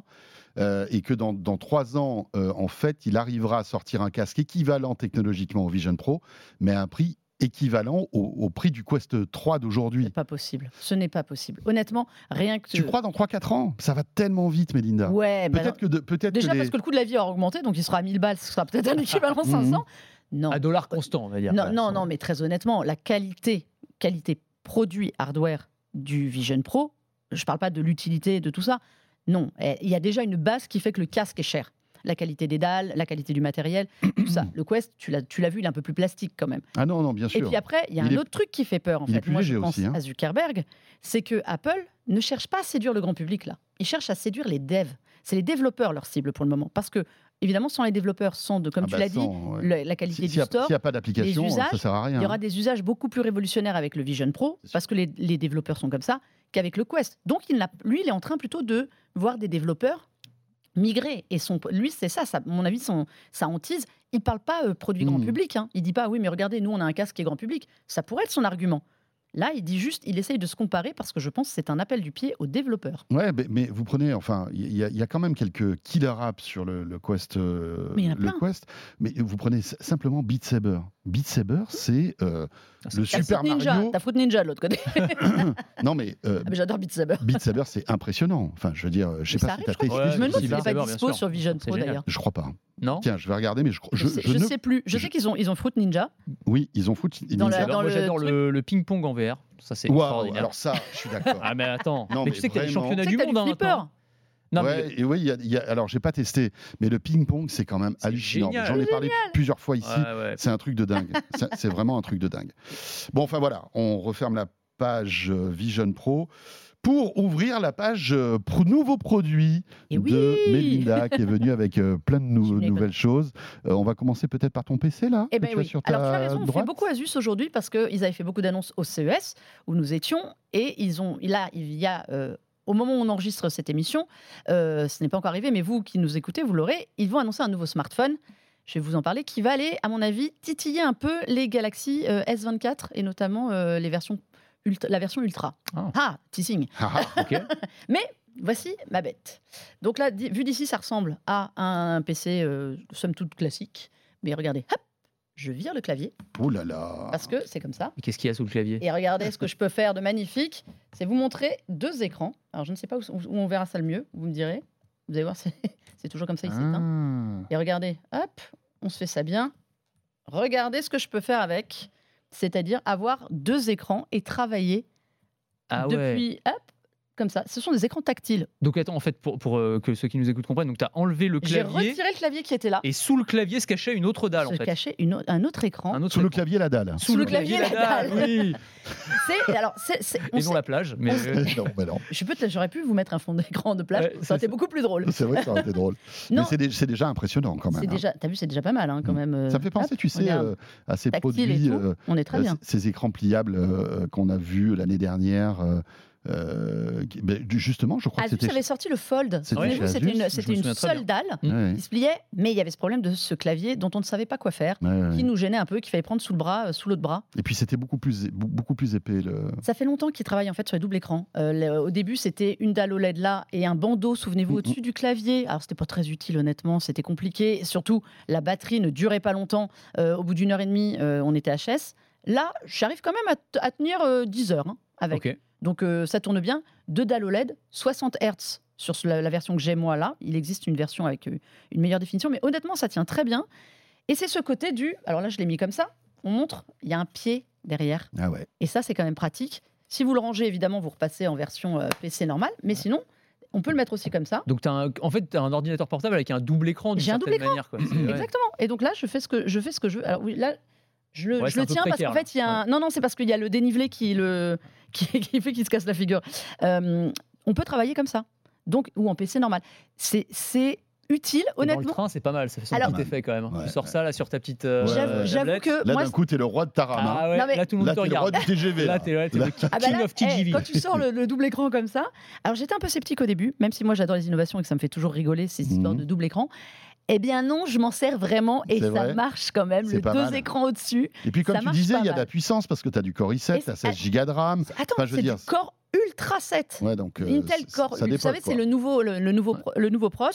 Et que dans 3 ans, en fait, il arrivera à sortir un casque équivalent technologiquement au Vision Pro, mais à un prix équivalent au prix du Quest 3 d'aujourd'hui. C'est pas possible. Ce n'est pas possible. Honnêtement, rien que... Tu crois dans 3-4 ans? Ça va tellement vite, Mélinda. Ouais, peut-être déjà parce que le coût de la vie aura augmenté, donc il sera à 1000 balles, ce sera peut-être un équivalent 500. Non. À dollar constant, on va dire. Non, mais très honnêtement, la qualité produit hardware du Vision Pro, je parle pas de l'utilité de tout ça, non. Il y a déjà une base qui fait que le casque est cher. La qualité des dalles, la qualité du matériel, tout ça. Le Quest, tu l'as vu, il est un peu plus plastique quand même. Ah non, bien sûr. Et puis après, il y a un autre truc qui fait peur, en fait. Moi, je pense à Zuckerberg, c'est que Apple ne cherche pas à séduire le grand public, là. Il cherche à séduire les devs. C'est les développeurs leur cible pour le moment. Parce que, évidemment, sans les développeurs, comme tu l'as dit, la qualité du store, s'il n'y a pas d'application, ça ne sert à rien. Il y aura des usages beaucoup plus révolutionnaires avec le Vision Pro, parce que les développeurs sont comme ça, qu'avec le Quest. Donc, lui, il est en train plutôt de voir des développeurs migrer. Et lui, c'est ça, à mon avis, sa hantise. Il ne parle pas produit grand public. Il ne dit pas, oui, mais regardez, nous, on a un casque qui est grand public. Ça pourrait être son argument. Là, il dit juste, il essaye de se comparer parce que je pense que c'est un appel du pied aux développeurs. Ouais, mais vous prenez, enfin, il y a quand même quelques killer apps sur le Quest. Mais il y en a plein. Quest, mais vous prenez simplement Beat Saber. Beat Saber, c'est le Super Mario. T'as Fruit Ninja de l'autre côté. Non, mais. Mais j'adore Beat Saber. Beat Saber, c'est impressionnant. Enfin, je veux dire, je sais pas si t'as testé. Je me demande s'il n'est pas dispo sur Vision Pro d'ailleurs. Je crois pas. Non. Tiens, je vais regarder, mais je sais plus. Je sais qu'ils ont Fruit Ninja. Oui, ils ont Fruit Ninja. Moi, j'adore le ping-pong en VR. Ça, c'est extraordinaire. Alors ça, je suis d'accord. Ah, mais attends. Non, mais tu sais qu'il y a des championnats du monde. Du flipper. Non, oui, alors j'ai pas testé, mais le ping-pong c'est quand même hallucinant. Génial. J'en ai parlé plusieurs fois ici. Ouais. C'est un truc de dingue. C'est vraiment un truc de dingue. Bon, enfin voilà, on referme la page Vision Pro pour ouvrir la page nouveaux produits de Mélinda qui est venue avec plein de nouvelles choses. On va commencer peut-être par ton PC là. Eh ben oui. Alors tu as raison, on fait beaucoup Asus aujourd'hui parce qu'ils avaient fait beaucoup d'annonces au CES où nous étions et il y a au moment où on enregistre cette émission, ce n'est pas encore arrivé, mais vous qui nous écoutez, vous l'aurez, ils vont annoncer un nouveau smartphone je vais vous en parler, qui va aller, à mon avis, titiller un peu les Galaxy S24 et notamment la version Ultra. Teasing. Ok. Mais voici ma bête. Donc là, vu d'ici, ça ressemble à un PC somme toute classique. Mais regardez, hop, je vire le clavier. Oh là là. Parce que c'est comme ça. Et qu'est-ce qu'il y a sous le clavier? Et regardez ce que je peux faire de magnifique. C'est vous montrer 2 écrans. Alors je ne sais pas où on verra ça le mieux, vous me direz. Vous allez voir, c'est toujours comme ça, il s'éteint. Et regardez, hop, on se fait ça bien. Regardez ce que je peux faire avec. C'est-à-dire avoir 2 écrans et travailler depuis, hop, comme ça. Ce sont des écrans tactiles. Donc attends, en fait, pour que ceux qui nous écoutent comprennent, donc tu as enlevé le J'ai clavier. retiré le clavier qui était là. Et sous le clavier se cachait une autre dalle, en Se fait. cachait un autre écran. Sous le clavier, la dalle. Sous le clavier, la dalle. Oui. On Et non la plage, mais Non, mais non. J'aurais pu vous mettre un fond d'écran de plage, Ouais, ça aurait été beaucoup plus drôle. C'est vrai que ça aurait été drôle. Non. Mais c'est déjà impressionnant quand même. T'as vu, c'est déjà pas mal quand même. Ça me fait penser, Hop, tu sais, regarde. à ces Tactile et produits, tout, on est très bien. ces écrans pliables qu'on a vus l'année dernière. Justement, je crois que Asus c'était. avait sorti le Fold. C'était Souvenez-vous, chez c'était Asus, une, je me souviens très seule dalle Ouais, qui se pliait, mais il y avait ce problème de ce clavier dont on ne savait pas quoi faire, ouais. qui nous gênait un peu, qu'il fallait prendre sous le bras, sous l'autre bras. Et puis c'était beaucoup plus épais. Ça fait longtemps qu'ils travaillent en fait sur les doubles écrans. Au début, c'était une dalle OLED là et un bandeau, souvenez-vous, au-dessus du clavier. Alors, c'était pas très utile, honnêtement, c'était compliqué. Et surtout, la batterie ne durait pas longtemps. Au bout d'1 heure et demie, on était HS. Là, j'arrive quand même à tenir 10 heures avec. ok. Donc, ça tourne bien. 2 dalles OLED, 60 Hz sur la version que j'ai moi là. Il existe une version avec une meilleure définition, mais honnêtement, ça tient très bien. Et c'est ce côté alors là, je l'ai mis comme ça. On montre, il y a un pied derrière. Ah ouais. Et ça, c'est quand même pratique. Si vous le rangez, évidemment, vous repassez en version PC normale. Mais sinon, on peut le mettre aussi comme ça. Donc tu as un ordinateur portable avec un double écran d'une J'ai un certaine double écran. manière. Quoi. Ouais. Exactement. Et donc là, je fais ce que je veux. Alors oui, là, je le c'est un peu tiens parce précaire, qu'en fait, il y a un... Non, c'est parce qu'il y a le dénivelé qui fait qu'il se casse la figure. On peut travailler comme ça. Donc, ou en PC normal. C'est utile, Et honnêtement. dans le train, c'est pas mal. Ça fait son Alors- petit effet quand même. Ouais, Tu sors ça là sur ta petite. J'avoue tablette. que Là, moi, d'un coup, t'es le roi de Tarama. Ah ouais, Non, mais- là tout le monde Là, te t'es le roi regarde. du TGV. Là, là. t'es le Ah bah king là, of TGV. quand tu sors le double écran comme ça, alors j'étais un peu sceptique au début, même si moi j'adore les innovations et que ça me fait toujours rigoler ces histoires de double écran. Eh bien non, je m'en sers vraiment et C'est ça vrai. marche quand même. C'est Le pas 2 mal. écrans au-dessus. Et puis, comme Ça tu marche disais, pas il y a de la mal. puissance parce que tu as du Core i7, Et tu as c'est- 16 Go de RAM. Attends, Enfin, je veux c'est dire, du Core Ultra 7. Ouais, donc, Intel Core, ça vous dépote, savez, quoi. c'est le nouveau Pros,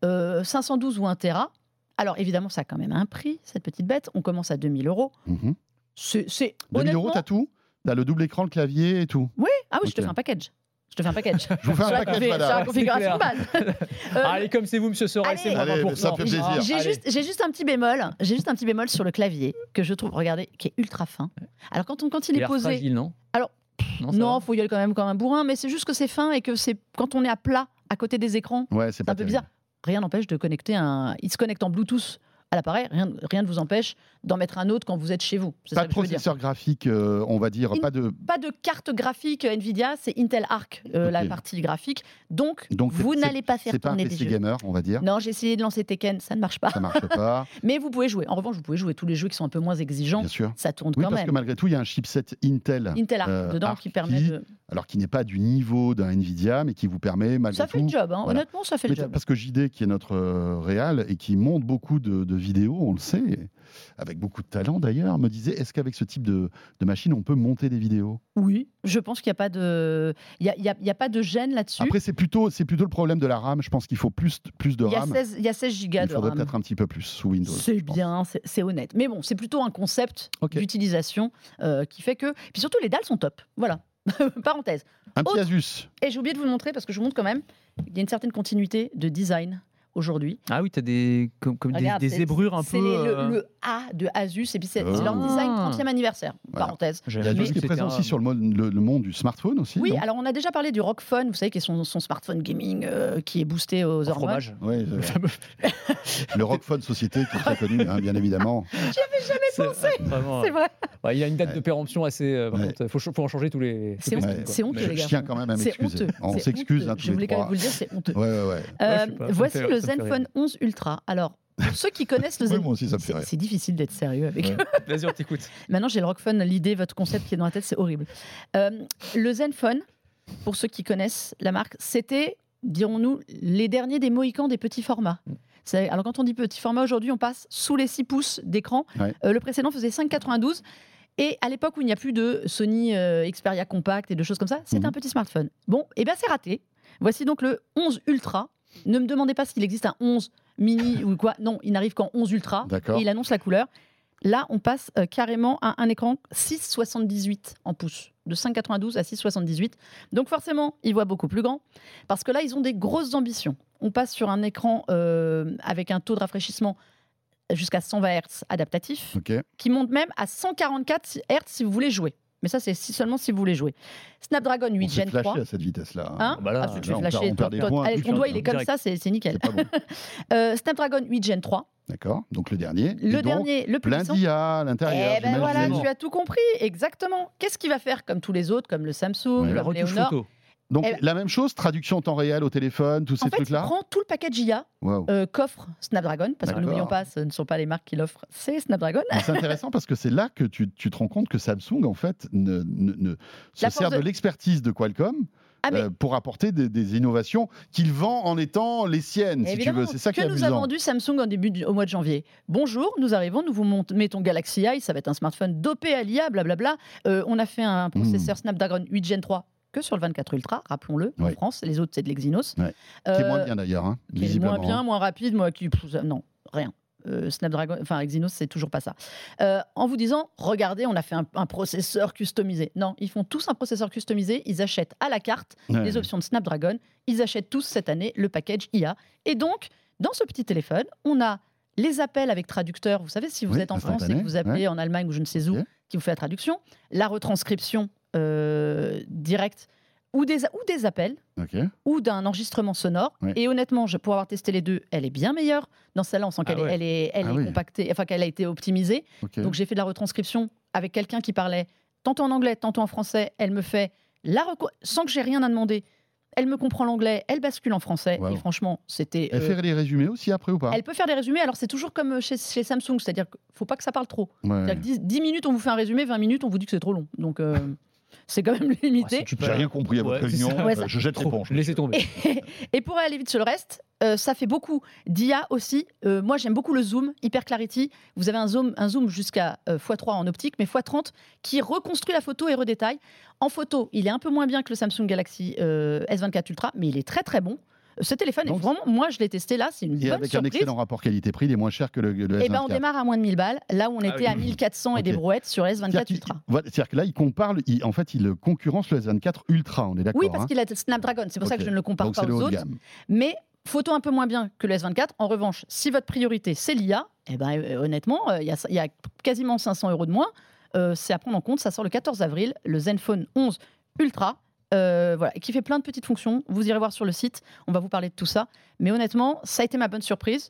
512 ou 1 Tera. Alors évidemment, ça a quand même un prix, cette petite bête. On commence à 2 000 €. Mhm. C'est 2 000 honnêtement... €, t'as tout? T'as le double écran, le clavier et tout. Ah oui, je te Ok. fais un package. Je vous fais un package, Sur madame. la Ouais, configuration c'est de base. Allez, comme c'est vous, monsieur Sorel, allez. c'est Allez, 20%. ça me fait plaisir. J'ai juste un petit bémol. J'ai juste un petit bémol sur le clavier que je trouve, regardez, qui est ultra fin. Alors quand il Il est est posé, fragile, non? Alors, non, ça non, va. faut y aller quand même comme un bourrin, mais c'est juste que c'est fin et que c'est quand on est à plat à côté des écrans, Ouais, c'est c'est pas un peu terrible. bizarre. Rien n'empêche de connecter il se connecte en Bluetooth à l'appareil. Rien ne vous empêche d'en mettre un autre quand vous êtes chez vous. C'est Pas ça de que je veux dire. processeur graphique, on va dire, pas de. Pas de carte graphique Nvidia, c'est Intel Arc, la Ok. partie graphique. Donc Donc, vous c'est- n'allez pas faire C'est pas un tourner des PC jeux. gamer, on va dire. Non, j'ai essayé de lancer Tekken, ça ne marche pas. Ça marche pas, Mais vous pouvez jouer. En revanche, vous pouvez jouer tous les jeux qui sont un peu moins exigeants. bien sûr. Ça tourne Oui, quand parce même. que malgré tout, il y a un chipset Intel. Intel Arc dedans Arc qui permet de. Alors, qui n'est pas du niveau d'un Nvidia, mais qui vous permet, malgré Ça tout. fait le job, hein. voilà. Honnêtement, ça fait le Mais job. parce que JD, qui est notre réal et qui monte beaucoup de vidéos, on le sait, avec beaucoup de talent d'ailleurs, me disait est-ce qu'avec ce type de machine, on peut monter des vidéos? Oui, je pense qu'il n'y a pas de, il y a pas de gêne là-dessus. Après, c'est plutôt le problème de la RAM. Je pense qu'il faut plus de Il y a RAM. 16 gigas Il de faudrait RAM. peut-être un petit peu plus sous Windows. C'est je pense. bien, c'est honnête. Mais bon, c'est plutôt un concept Ok. d'utilisation qui fait que. Puis surtout, les dalles sont top. Voilà. Parenthèse. Un petit Autre- Asus. Et j'ai oublié de vous le montrer parce que je vous montre quand même. Il y a une certaine continuité de design aujourd'hui. Ah oui, t'as comme Regarde, des c'est- zébrures un c'est peu. le A de Asus, et puis c'est leur Oh. design 30e anniversaire. Voilà. Parenthèse. Il y a tout ce qui est présent aussi sur le monde du smartphone aussi. Oui, non alors on a déjà parlé du Rock Phone, vous savez, qui est son smartphone gaming qui est boosté aux hormones. fromage. Ouais, Le fameux. le Rockphone Société qui est très connu, hein, bien évidemment. Vraiment, C'est vrai. ouais, il a une date de péremption assez. Par Ouais. contre, faut en changer tous les. C'est toutes les honteux, semaines, quoi. c'est honteux, Mais- les Je gars. tiens quand même à C'est m'excuser. honteux. On c'est s'excuse, honteux. hein, tous Je les voulais quand même trois. vous le dire, c'est honteux. Ouais. Ouais, je sais pas, ça me Voici fait- le ça me fait rire. Zenfone 11 Ultra. Alors, pour ceux qui connaissent le Oui, Zen... moi aussi, ça me fait rire. C'est difficile d'être sérieux avec Ouais. Vas-y, on t'écoute. Maintenant, j'ai le Rock Phone, l'idée, votre concept qui est dans la tête, c'est horrible. Le Zenfone, pour ceux qui connaissent la marque, c'était, dirons-nous, les derniers des Mohicans des petits formats. Alors quand on dit petit format aujourd'hui, on passe sous les 6 pouces d'écran. Ouais. Le précédent faisait 5,92. Et à l'époque où il n'y a plus de Sony Xperia Compact et de choses comme ça, c'était un petit smartphone. Bon, et bien c'est raté. Voici donc le 11 Ultra. Ne me demandez pas s'il existe un 11 mini ou quoi. Non, il n'arrive qu'en 11 Ultra. D'accord. Et il annonce la couleur. Là, on passe carrément à un écran 6,78 en pouces, de 5,92 à 6,78. Donc forcément, il voit beaucoup plus grand, parce que là, ils ont des grosses ambitions. On passe sur un écran avec un taux de rafraîchissement jusqu'à 120 Hz adaptatif, Ok. qui monte même à 144 Hz si vous voulez jouer. Mais ça, c'est seulement si vous voulez jouer. Snapdragon 8 On s'est Gen 3. flashé à cette vitesse-là. Hein Bah là, Ah, tu te là, fais on flasher. perd- on perd des points. Allez, ton doigt, il est comme Direct. ça, c'est nickel. C'est pas bon. Snapdragon 8 Gen 3. D'accord. Donc le dernier. Le Et donc, dernier, le plus plein puissant. d'IA à l'intérieur. Eh ben voilà, j'imagine. tu as tout compris, exactement. Qu'est-ce qu'il va faire comme tous les autres, comme le Samsung, Ouais. La comme retouche Léonore photo. Donc Eh ben- la même chose, traduction en temps réel au téléphone, tous ces En fait, il trucs-là. prend tout le package IA Waouh. qu'offre Snapdragon, parce que D'accord. n'oublions pas, ce ne sont pas les marques qui l'offrent, c'est Snapdragon. Mais c'est intéressant parce que c'est là que tu te rends compte que Samsung, en fait, se La sert force de de- l'expertise de Qualcomm Ah, mais- pour apporter des innovations qu'il vend en étant les siennes, si tu Évidemment, veux. C'est ça qui est que nous a amusant. vendu Samsung au mois de janvier. Bonjour, nous arrivons, nous vous mettons Galaxy Eye, ça va être un smartphone dopé à l'IA, blablabla. On a fait un processeur Snapdragon 8 Gen 3 que sur le 24 Ultra, rappelons-le, en Ouais. France. Les autres, c'est de l'Exynos. Ouais. Qui est moins bien d'ailleurs, hein, Qui est visiblement. moins bien, moins rapide, non, rien. Snapdragon, enfin Exynos, c'est toujours pas ça. En vous disant, regardez, on a fait un processeur customisé. Non, ils font tous un processeur customisé, ils achètent à la carte Ouais. les options de Snapdragon, ils achètent tous cette année le package IA. Et donc, dans ce petit téléphone, on a les appels avec traducteur. Vous savez, si vous Oui, êtes en France et instantané, que vous appelez en Allemagne ou je ne sais où, Ok. qui vous fait la traduction, la retranscription directe ou des appels Ok. ou d'un enregistrement sonore. Ouais. Et honnêtement, pour avoir testé les deux, elle est bien meilleure. Dans celle-là, on sent qu'elle ouais. elle est oui. compactée, enfin qu'elle a été optimisée. Ok. Donc j'ai fait de la retranscription avec quelqu'un qui parlait tantôt en anglais, tantôt en français. Elle me fait sans que j'ai rien à demander. Elle me comprend l'anglais, elle bascule en français. Wow. Et franchement, c'était. Elle fait les résumés aussi après ou pas? Elle peut faire des résumés. Alors c'est toujours comme chez Samsung, c'est-à-dire qu'il ne faut pas que ça parle trop. Ouais. C'est-à-dire que 10 minutes, on vous fait un résumé, 20 minutes, on vous dit que c'est trop long. Donc c'est quand même limité. si tu peux- J'ai rien compris à votre Ouais, c'est réunion. ça. Ouais, ça- Je jette l'éponge. Laissez tomber. Et pour aller vite sur le reste, ça fait beaucoup d'IA aussi. Moi, j'aime beaucoup le zoom, Hyper Clarity. Vous avez un zoom jusqu'à x3 en optique, mais x30 qui reconstruit la photo et redétaille. En photo, il est un peu moins bien que le Samsung Galaxy S24 Ultra, mais il est très très bon. Ce téléphone, Donc, est vraiment, moi je l'ai testé là, c'est une Et bonne avec un surprise. excellent rapport qualité-prix, il est moins cher que le S24. Et ben on démarre à moins de 1000 balles, là où on était oui. à 1400 et des Ok. brouettes sur S24 C'est-à-dire Ultra. C'est-à-dire que là, il compare, en fait, il concurrence le S24 Ultra, on est d'accord. Oui, parce hein. qu'il a Snapdragon, c'est pour ça que Ok. je ne le compare Donc pas c'est le aux haut de autres. gamme. Mais photo un peu moins bien que le S24. En revanche, si votre priorité c'est l'IA, eh ben, honnêtement, il y a quasiment 500 € de moins. C'est à prendre en compte. Ça sort le 14 avril, le Zenfone 11 Ultra. Voilà, qui fait plein de petites fonctions. Vous irez voir sur le site, on va vous parler de tout ça. Mais honnêtement, ça a été ma bonne surprise.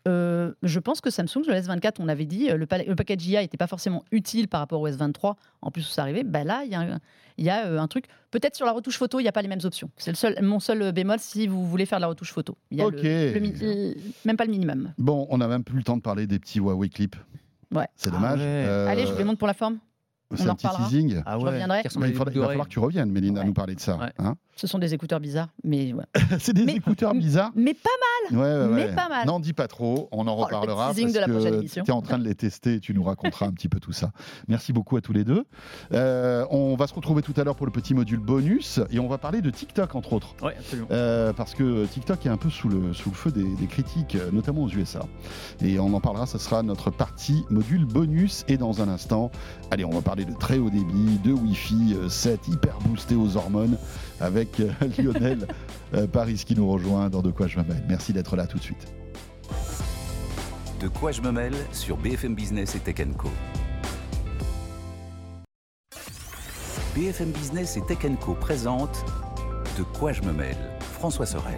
Je pense que Samsung, le S24, on avait dit, le package IA n'était pas forcément utile par rapport au S23. En plus, où ça arrivait, bah là, il y a un truc. Peut-être sur la retouche photo, il n'y a pas les mêmes options. C'est mon seul bémol si vous voulez faire de la retouche photo. Il y a Ok. même pas le minimum. Bon, on n'a même plus le temps de parler des petits Huawei Clip. Ouais. C'est dommage. ouais. Allez, je vous les montre pour la forme. C'est on en un petit reparlera. teasing. Ah Je reviendrai. qui ressemble à Il des va boucles d'oreilles. falloir que tu reviennes, Mélina, à Ouais. nous parler de ça. Ouais. hein. Ce sont des écouteurs bizarres, mais ouais. C'est des Mais- écouteurs bizarres. Mais pas Ouais, mais pas mal. N'en dis pas trop, on en le reparlera teasing de la prochaine parce que émission. tu es en train de les tester et tu nous raconteras un petit peu tout ça. Merci beaucoup à tous les deux. On va se retrouver tout à l'heure pour le petit module bonus et on va parler de TikTok entre autres. Ouais, absolument. Parce que TikTok est un peu sous le feu des critiques, notamment aux USA. Et on en parlera, ce sera notre partie module bonus. Et dans un instant, allez, on va parler de très haut débit, de Wi-Fi 7 hyper boosté aux hormones avec Lionel Paris qui nous rejoint dans De quoi je me mêle. Merci d'être là tout de suite. De quoi je me mêle sur BFM Business et Tech Co. BFM Business et Tech Co présente De quoi je me mêle, François Sorel.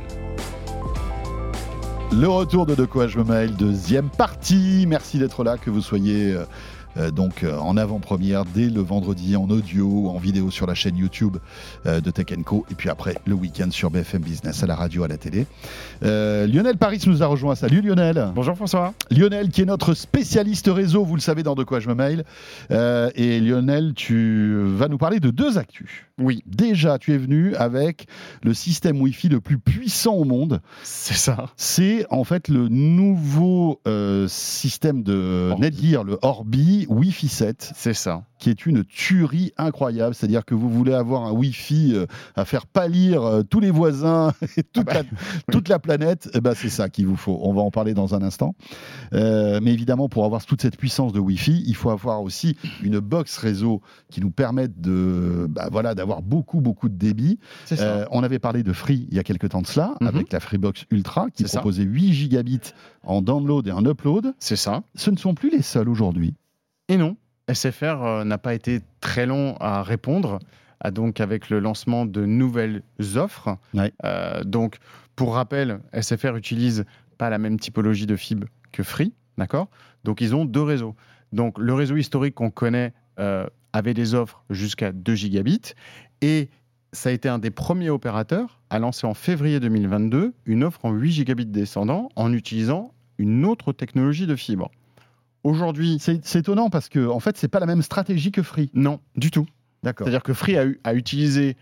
Le retour de quoi je me mêle, deuxième partie. Merci d'être là, que vous soyez donc en avant-première dès le vendredi en audio ou en vidéo sur la chaîne YouTube de Tech & Co. Et puis après, le week-end sur BFM Business, à la radio, à la télé. Lionel Paris nous a rejoint. Salut Lionel. Bonjour François. Lionel qui est notre spécialiste réseau, vous le savez dans De quoi je me mail. Et Lionel, tu vas nous parler de 2 actus. Oui. Déjà, tu es venu avec le système Wi-Fi le plus puissant au monde. C'est ça. C'est en fait le nouveau système de Netgear, le Orbi Wi-Fi 7. C'est ça. Qui est une tuerie incroyable. C'est-à-dire que vous voulez avoir un Wi-Fi à faire pâlir tous les voisins et toute la planète, eh ben c'est ça qu'il vous faut. On va en parler dans un instant. Mais évidemment, pour avoir toute cette puissance de Wi-Fi, il faut avoir aussi une box réseau qui nous permette d'avoir beaucoup de débit. C'est ça. On avait parlé de Free il y a quelques temps de cela, avec la Freebox Ultra, qui proposait 8 gigabits en download et en upload. C'est ça. Ce ne sont plus les seuls aujourd'hui. Et non. SFR n'a pas été très long à répondre, donc avec le lancement de nouvelles offres. Ouais. Donc, pour rappel, SFR utilise pas la même typologie de fibre que Free, d'accord ? Donc, ils ont 2 réseaux. Donc, le réseau historique qu'on connaît avait des offres jusqu'à 2 gigabits et ça a été un des premiers opérateurs à lancer en février 2022 une offre en 8 gigabits descendant en utilisant une autre technologie de fibre. Aujourd'hui, c'est étonnant parce que en fait, c'est pas la même stratégie que Free. Non, du tout. D'accord. C'est-à-dire que Free a utilisé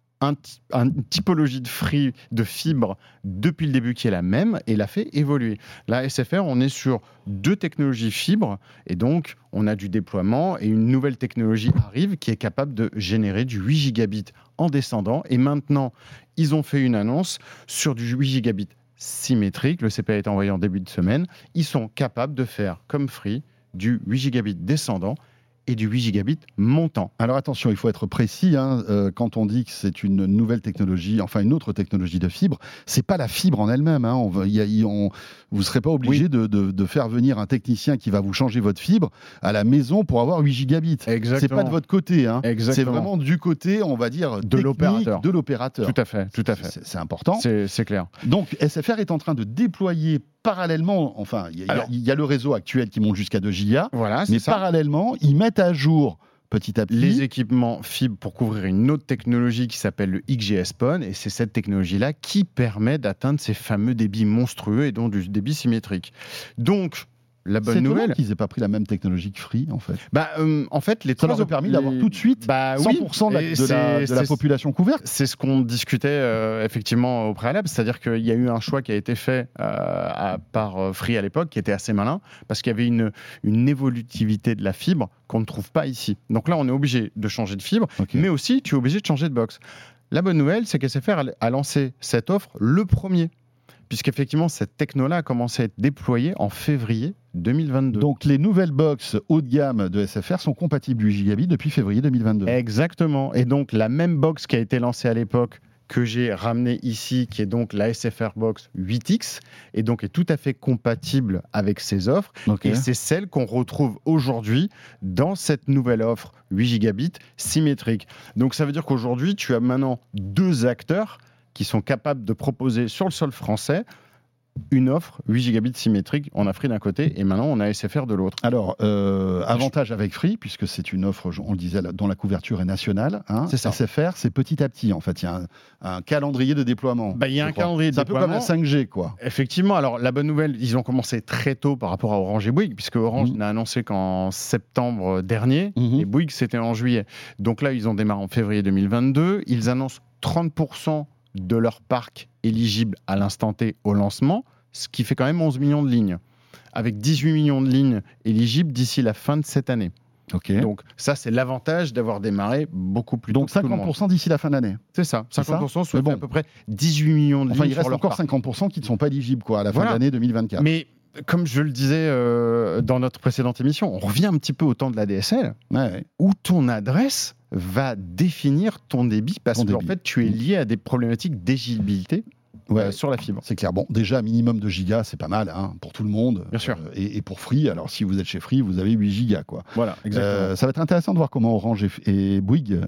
une typologie de fibre depuis le début qui est la même et l'a fait évoluer. Là, SFR, on est sur 2 technologies fibre et donc on a du déploiement et une nouvelle technologie arrive qui est capable de générer du 8 gigabits en descendant. Et maintenant, ils ont fait une annonce sur du 8 gigabits symétrique, le CPA est envoyé en début de semaine, ils sont capables de faire, comme Free, du 8 gigabits descendant et du 8 gigabits montant. Alors attention, il faut être précis, quand on dit que c'est une nouvelle technologie, enfin une autre technologie de fibre, c'est pas la fibre en elle-même. Vous ne serez pas obligé de faire venir un technicien qui va vous changer votre fibre à la maison pour avoir 8 gigabits. Exactement. C'est pas de votre côté. C'est Exactement. vraiment du côté, on va dire, de l'opérateur. De l'opérateur. Tout à fait. C'est important. C'est clair. Donc SFR est en train de déployer parallèlement, enfin, il y a le réseau actuel qui monte jusqu'à 2 gigas, voilà, mais ça. Parallèlement, ils mettent à jour petit à petit les équipements fibre pour couvrir une autre technologie qui s'appelle le XGS-PON, et c'est cette technologie-là qui permet d'atteindre ces fameux débits monstrueux et donc du débit symétrique. Donc, la bonne nouvelle, qu'ils n'aient pas pris la même technologie que Free, en fait. En fait, ça leur a permis d'avoir tout de suite 100% de la population couverte. C'est ce qu'on discutait effectivement au préalable, c'est-à-dire qu'il y a eu un choix qui a été fait par Free à l'époque, qui était assez malin, parce qu'il y avait une évolutivité de la fibre qu'on ne trouve pas ici. Donc là, on est obligé de changer de fibre, mais aussi tu es obligé de changer de box. La bonne nouvelle, c'est qu'SFR a lancé cette offre le premier, puisqu'effectivement, cette techno-là a commencé à être déployée en février 2022. Donc, les nouvelles box haut de gamme de SFR sont compatibles 8 gigabits depuis février 2022. Exactement. Et donc, la même box qui a été lancée à l'époque, que j'ai ramenée ici, qui est donc la SFR Box 8X, et donc est tout à fait compatible avec ces offres. Et c'est celle qu'on retrouve aujourd'hui dans cette nouvelle offre 8 gigabits symétrique. Donc, ça veut dire qu'aujourd'hui, tu as maintenant 2 acteurs qui sont capables de proposer sur le sol français une offre 8 gigabits symétrique. On a Free d'un côté et maintenant on a SFR de l'autre. Alors, avantage avec Free, puisque c'est une offre, on le disait, dont la couverture est nationale. C'est ça. SFR, c'est petit à petit. En fait, il y a un calendrier de déploiement. Il y a un calendrier de déploiement. C'est un peu comme la 5G, quoi. Effectivement. Alors, la bonne nouvelle, ils ont commencé très tôt par rapport à Orange et Bouygues, puisque Orange n'a annoncé qu'en septembre dernier et Bouygues, c'était en juillet. Donc là, ils ont démarré en février 2022. Ils annoncent 30% de leur parc éligible à l'instant T au lancement, ce qui fait quand même 11 millions de lignes, avec 18 millions de lignes éligibles d'ici la fin de cette année. Donc ça, c'est l'avantage d'avoir démarré beaucoup plus tôt. Donc 50% d'ici la fin de l'année. C'est ça, 50% soit à peu près 18 millions de lignes. Il reste encore 50% qui ne sont pas éligibles à la fin de l'année 2024. Mais comme je le disais dans notre précédente émission, on revient un petit peu au temps de la DSL, où ton adresse va définir ton débit, parce qu'en fait, tu es lié à des problématiques d'éligibilité sur la fibre. C'est clair. Bon, déjà, minimum de gigas, c'est pas mal hein, pour tout le monde. Bien sûr. Et pour Free, alors si vous êtes chez Free, vous avez 8 gigas. Quoi. Voilà, exactement. Ça va être intéressant de voir comment Orange et Bouygues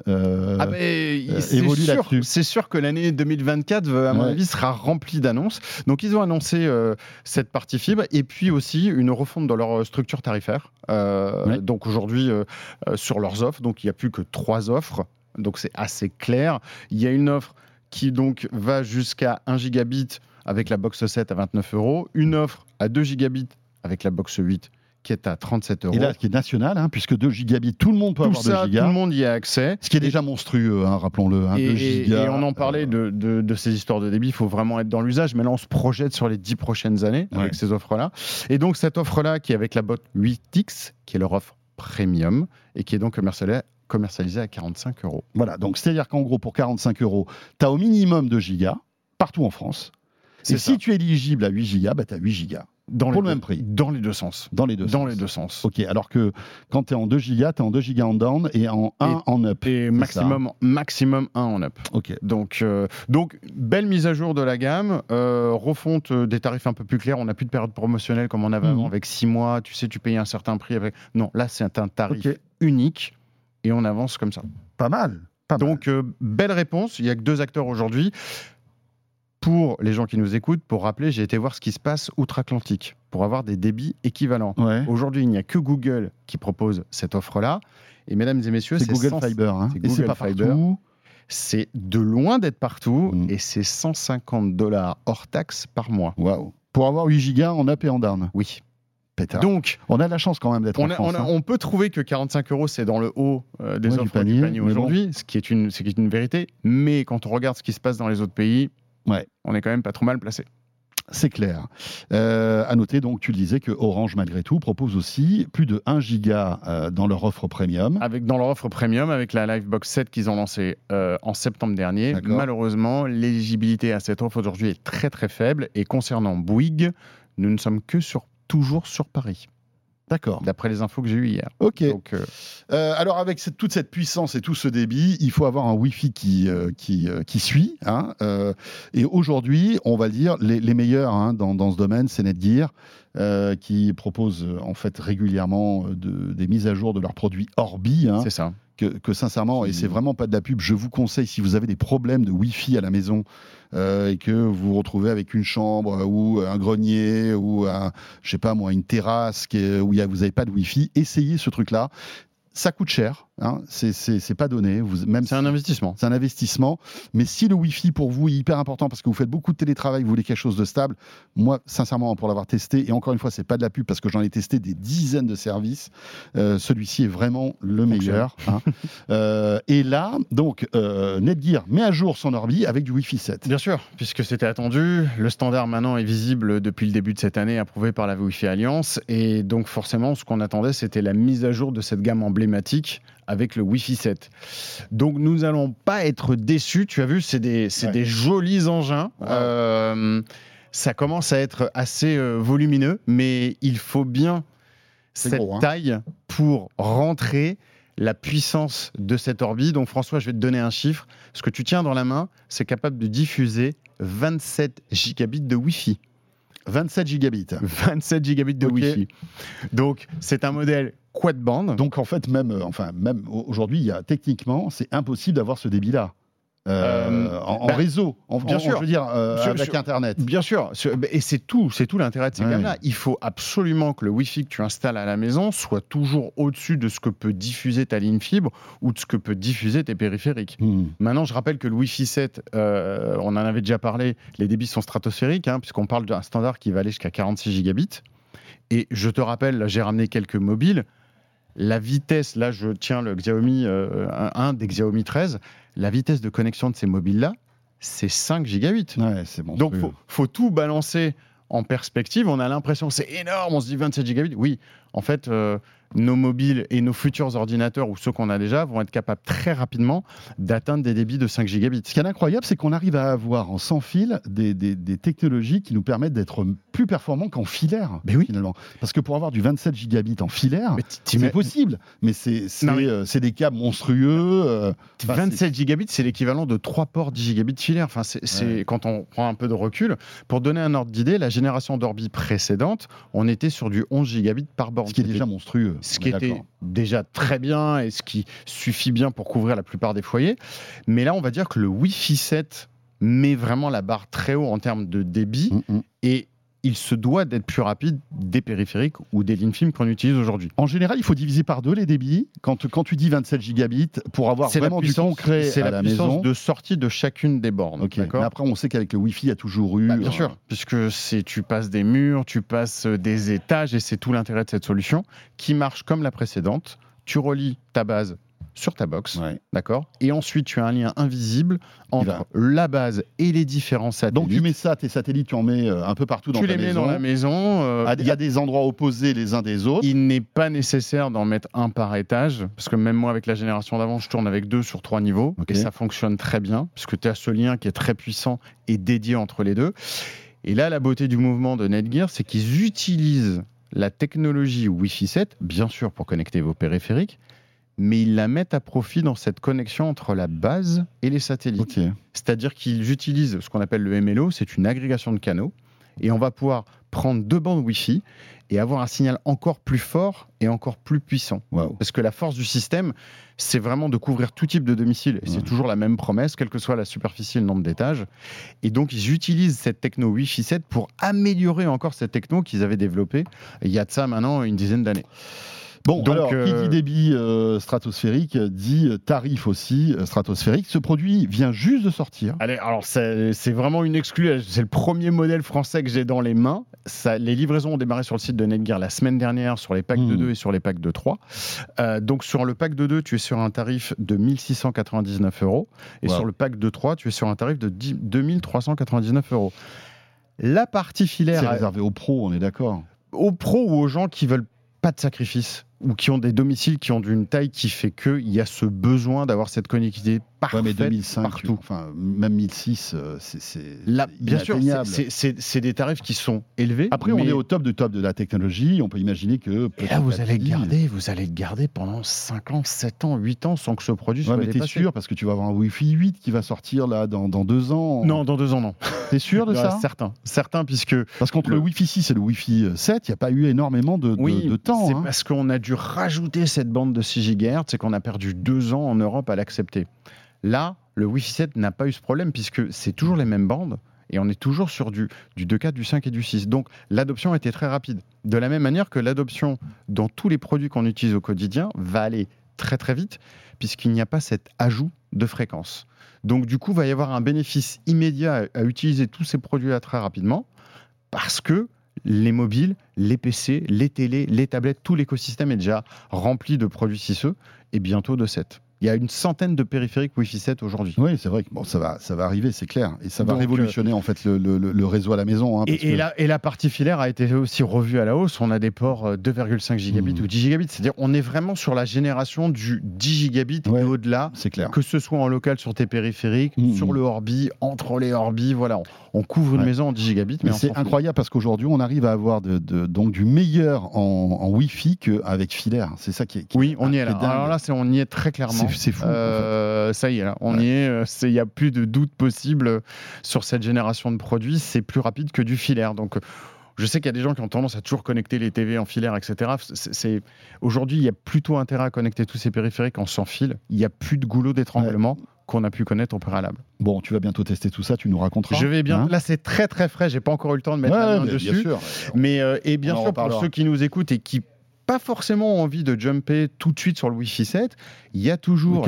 évoluent là-dessus. C'est sûr que l'année 2024, à mon avis, sera remplie d'annonces. Donc, ils ont annoncé cette partie fibre et puis aussi une refonte de leur structure tarifaire. Donc, aujourd'hui, sur leurs offres, donc il n'y a plus que 3 offres. Donc, c'est assez clair. Il y a une offre qui donc va jusqu'à 1 gigabit avec la box 7 à 29 €, une offre à 2 gigabits avec la box 8 qui est à 37 €. Et là, qui est national, hein, puisque 2 gigabits, tout le monde peut avoir 2 gigas. Tout le monde y a accès. Ce qui est déjà monstrueux, hein, rappelons-le. Hein, 2 gigas. Et on en parlait de ces histoires de débit, il faut vraiment être dans l'usage. Mais là, on se projette sur les 10 prochaines années avec ces offres-là. Et donc, cette offre-là, qui est avec la box 8X, qui est leur offre premium, et qui est donc commercialisée à 45 €. Voilà, donc c'est-à-dire qu'en gros, pour 45 €, tu as au minimum 2 gigas, partout en France. Et si tu es éligible à 8 gigas, tu as 8 gigas. Pour le même prix. Dans les deux sens. Dans les deux sens. Ok, alors que quand tu es en 2 gigas, tu es en 2 gigas en down et en 1 en up. Et maximum 1 en up. Ok. Donc, belle mise à jour de la gamme, refonte des tarifs un peu plus clairs. On n'a plus de période promotionnelle comme on avait avant avec 6 mois. Tu sais, tu payais un certain prix. Non, là, c'est un tarif unique et on avance comme ça. Pas mal. Donc, belle réponse. Il n'y a que 2 acteurs aujourd'hui. Pour les gens qui nous écoutent, pour rappeler, j'ai été voir ce qui se passe outre-Atlantique pour avoir des débits équivalents. Aujourd'hui, il n'y a que Google qui propose cette offre-là. Et mesdames et messieurs, c'est Google Fiber. Hein. C'est Google Fiber. Partout. C'est de loin d'être partout et c'est 150 $ hors taxe par mois. Waouh. Pour avoir 8 gigas en up et en down. Oui. Pétard. Donc, on a de la chance quand même d'être en France. On peut trouver que 45 € c'est dans le haut des offres du panier aujourd'hui, ce qui est une vérité. Mais quand on regarde ce qui se passe dans les autres pays, on est quand même pas trop mal placé. C'est clair. À noter, donc, tu le disais, que Orange, malgré tout, propose aussi plus de 1 giga dans leur offre premium. Dans leur offre premium, avec la Livebox 7 qu'ils ont lancée en septembre dernier. D'accord. Malheureusement, l'éligibilité à cette offre aujourd'hui est très très faible. Et concernant Bouygues, nous ne sommes que toujours sur Paris. D'accord. D'après les infos que j'ai eues hier. Ok. Donc, alors, avec toute cette puissance et tout ce débit, il faut avoir un Wi-Fi qui suit. Hein, et aujourd'hui, on va le dire, les meilleurs hein, dans ce domaine, c'est Netgear, qui propose en fait régulièrement des mises à jour de leurs produits Orbi. Hein, c'est ça. Que sincèrement, et c'est vraiment pas de la pub, je vous conseille, si vous avez des problèmes de Wi-Fi à la maison et que vous vous retrouvez avec une chambre ou un grenier ou je sais pas moi, une terrasse où vous n'avez pas de Wi-Fi, essayez ce truc-là. Ça coûte cher, hein, c'est pas donné. C'est un investissement. C'est un investissement. Mais si le Wi-Fi pour vous est hyper important parce que vous faites beaucoup de télétravail, vous voulez quelque chose de stable, moi, sincèrement, pour l'avoir testé, et encore une fois, c'est pas de la pub parce que j'en ai testé des dizaines de services, celui-ci est vraiment le meilleur. Hein. Et là, donc, Netgear met à jour son Orbi avec du Wi-Fi 7. Bien sûr, puisque c'était attendu. Le standard maintenant est visible depuis le début de cette année, approuvé par la Wi-Fi Alliance. Et donc, forcément, ce qu'on attendait, c'était la mise à jour de cette gamme emblématique avec le Wi-Fi 7. Donc nous n'allons pas être déçus. Tu as vu, c'est des jolis engins. Wow. Ça commence à être assez volumineux, mais il faut bien cette taille pour rentrer la puissance de cette Orbi. Donc François, je vais te donner un chiffre. Ce que tu tiens dans la main, c'est capable de diffuser 27 gigabits de Wi-Fi. 27 gigabits. 27 gigabits de Wi-Fi. Donc, c'est un modèle quad band. Donc, en fait, même aujourd'hui, techniquement, c'est impossible d'avoir ce débit-là. En réseau, bien sûr, je veux dire, avec Internet. Bien sûr, et c'est tout l'intérêt de ces gammes-là. Il faut absolument que le Wi-Fi que tu installes à la maison soit toujours au-dessus de ce que peut diffuser ta ligne fibre ou de ce que peut diffuser tes périphériques. Maintenant, je rappelle que le Wi-Fi 7, on en avait déjà parlé, les débits sont stratosphériques, hein, puisqu'on parle d'un standard qui va aller jusqu'à 46 gigabits. Et je te rappelle, là, j'ai ramené quelques mobiles. La vitesse, là je tiens le Xiaomi, un des Xiaomi 13, la vitesse de connexion de ces mobiles-là, c'est 5 gigabits. Ouais, c'est bon. Donc faut tout balancer en perspective. On a l'impression c'est énorme, on se dit 27 gigabits. Oui, en fait, nos mobiles et nos futurs ordinateurs ou ceux qu'on a déjà vont être capables très rapidement d'atteindre des débits de 5 gigabits. Ce qui est incroyable, c'est qu'on arrive à avoir en sans fil des technologies qui nous permettent d'être plus performants qu'en filaire, finalement. Parce que pour avoir du 27 gigabits en filaire, c'est possible, mais c'est des câbles monstrueux. 27 gigabits, c'est l'équivalent de 3 ports 10 gigabits filaire. Enfin, quand on prend un peu de recul, pour donner un ordre d'idée, la génération d'Orbi précédente, on était sur du 11 gigabits par borne. Ce qui est déjà monstrueux. Ce qui était déjà très bien et ce qui suffit bien pour couvrir la plupart des foyers. Mais là, on va dire que le Wi-Fi 7 met vraiment la barre très haut en termes de débit et il se doit d'être plus rapide des périphériques ou des lignes fines qu'on utilise aujourd'hui. En général, il faut diviser par 2 les débits. Quand tu dis 27 gigabits, pour avoir vraiment du concret à la maison. C'est la puissance de sortie de chacune des bornes. Okay. Mais après, on sait qu'avec le Wi-Fi, il y a toujours eu... bien sûr, puisque tu passes des murs, tu passes des étages, et c'est tout l'intérêt de cette solution, qui marche comme la précédente. Tu relis ta base sur ta box, d'accord. Et ensuite, tu as un lien invisible entre la base et les différents satellites. Donc, tu mets ça, tes satellites, tu en mets un peu partout dans ta maison. Tu les mets dans la maison. Il y a des endroits opposés les uns des autres. Il n'est pas nécessaire d'en mettre un par étage, parce que même moi, avec la génération d'avant, je tourne avec 2 sur 3 niveaux, et ça fonctionne très bien, puisque tu as ce lien qui est très puissant et dédié entre les deux. Et là, la beauté du mouvement de Netgear, c'est qu'ils utilisent la technologie Wi-Fi 7, bien sûr pour connecter vos périphériques, mais ils la mettent à profit dans cette connexion entre la base et les satellites. C'est-à-dire qu'ils utilisent ce qu'on appelle le MLO, c'est une agrégation de canaux, et on va pouvoir prendre 2 bandes Wi-Fi et avoir un signal encore plus fort et encore plus puissant. Parce que la force du système, c'est vraiment de couvrir tout type de domicile, et c'est toujours la même promesse, quelle que soit la superficie et le nombre d'étages. Et donc, ils utilisent cette techno Wi-Fi 7 pour améliorer encore cette techno qu'ils avaient développée il y a de ça maintenant une dizaine d'années. Bon, donc, alors, qui dit débit stratosphérique dit tarif aussi stratosphérique. Ce produit vient juste de sortir. Allez, alors c'est vraiment une exclue. C'est le premier modèle français que j'ai dans les mains. Les livraisons ont démarré sur le site de Netgear la semaine dernière sur les packs de 2 et sur les packs de 3. Donc sur le pack de 2, tu es sur un tarif de 1 699 €. Et sur le pack de 3, tu es sur un tarif de 2 399 €. La partie filaire... C'est réservé aux pros, on est d'accord. Aux pros ou aux gens qui veulent pas de sacrifice, ou qui ont des domiciles qui ont d'une taille qui fait qu'il y a ce besoin d'avoir cette connectivité parfaite mais 2005, partout. Même 1006, c'est là, bien sûr, c'est des tarifs qui sont élevés. Après, on est au top de la technologie. On peut imaginer que... Et là, vous allez le garder pendant 5 ans, 7 ans, 8 ans sans que ce produit soit dépassé. Mais t'es sûr, parce que tu vas avoir un Wi-Fi 8 qui va sortir là dans 2 ans. Non, dans 2 ans, non. T'es sûr de ça? Certain, puisque... Parce qu'entre le Wi-Fi 6 et le Wi-Fi 7, il n'y a pas eu énormément de temps. C'est parce qu'on a dû rajouter cette bande de 6 GHz, c'est qu'on a perdu 2 ans en Europe à l'accepter. Là, le Wi-Fi 7 n'a pas eu ce problème puisque c'est toujours les mêmes bandes et on est toujours sur du 2K, du 5 et du 6. Donc l'adoption a été très rapide. De la même manière que l'adoption dans tous les produits qu'on utilise au quotidien va aller très très vite puisqu'il n'y a pas cet ajout de fréquence. Donc du coup, il va y avoir un bénéfice immédiat à utiliser tous ces produits-là très rapidement parce que les mobiles, les PC, les télés, les tablettes, tout l'écosystème est déjà rempli de produits 6E et bientôt de 7. Il y a une centaine de périphériques Wi-Fi 7 aujourd'hui. Oui, c'est vrai que ça va arriver, c'est clair. Et ça va révolutionner en fait le réseau à la maison. Et la partie filaire a été aussi revue à la hausse. On a des ports 2,5 gigabits ou 10 gigabits. C'est-à-dire on est vraiment sur la génération du 10 gigabits et au-delà. C'est clair. Que ce soit en local sur tes périphériques, sur le Orbi, entre les Orbi, voilà. On couvre une maison en 10 gigabits. Mais c'est incroyable parce qu'aujourd'hui, on arrive à avoir donc du meilleur en Wi-Fi qu'avec filaire. C'est ça qui est oui, on y est là. Alors là, on y est très clairement. C'est fou. En fait. Ça y est, là, on y est. Il n'y a plus de doute possible sur cette génération de produits. C'est plus rapide que du filaire. Donc, je sais qu'il y a des gens qui ont tendance à toujours connecter les TV en filaire, etc. Aujourd'hui, il y a plutôt intérêt à connecter tous ces périphériques en sans fil. Il n'y a plus de goulot d'étranglement qu'on a pu connaître au préalable. Bon, tu vas bientôt tester tout ça, tu nous raconteras. Je vais bien. Là, c'est très très frais. J'ai pas encore eu le temps de mettre la main dessus. Bien sûr. Mais et bien sûr, pour ceux qui nous écoutent et qui pas forcément envie de jumper tout de suite sur le Wi-Fi 7, il y a toujours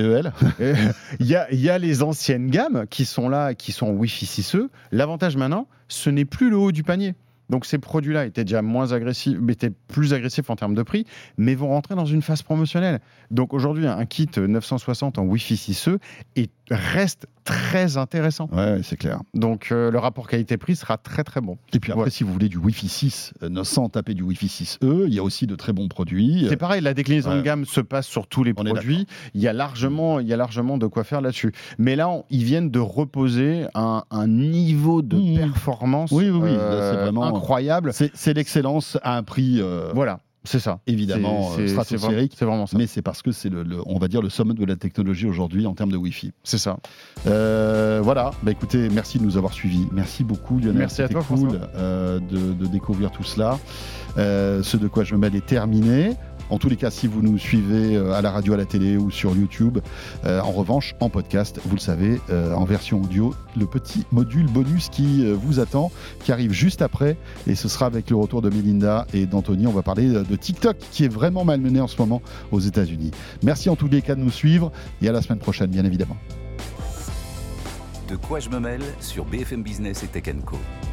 il y a les anciennes gammes qui sont là, qui sont Wi-Fi 6E. L'avantage maintenant, ce n'est plus le haut du panier. Donc ces produits-là étaient déjà moins agressifs, étaient plus agressifs en termes de prix, mais vont rentrer dans une phase promotionnelle. Donc aujourd'hui, un kit 960 en Wi-Fi 6E reste très intéressant. Ouais, c'est clair. Donc le rapport qualité-prix sera très très bon. Et puis après, Ouais. si vous voulez du Wi-Fi 6, sans taper du Wi-Fi 6E, il y a aussi de très bons produits. C'est pareil, la déclinaison de gamme se passe sur tous les On est produits. Il y a largement de quoi faire là-dessus. Mais là, ils viennent de reposer un niveau de performance Oui, là, c'est vraiment incroyable. C'est l'excellence à un prix. Voilà, c'est ça. Évidemment, stratosphérique. C'est vraiment ça. Mais c'est parce que c'est on va dire le sommet de la technologie aujourd'hui en termes de Wi-Fi. C'est ça. Voilà. Bah, écoutez, merci de nous avoir suivis. Merci beaucoup, Lionel. Merci à toi, cool de découvrir tout cela. Ce de quoi je me mêle est terminé. En tous les cas, si vous nous suivez à la radio, à la télé ou sur YouTube, en revanche, en podcast, vous le savez, en version audio, le petit module bonus qui vous attend, qui arrive juste après, et ce sera avec le retour de Mélinda et d'Anthony. On va parler de TikTok, qui est vraiment malmené en ce moment aux États-Unis. Merci en tous les cas de nous suivre, et à la semaine prochaine, bien évidemment. De quoi je me mêle sur BFM Business et Tech & Co.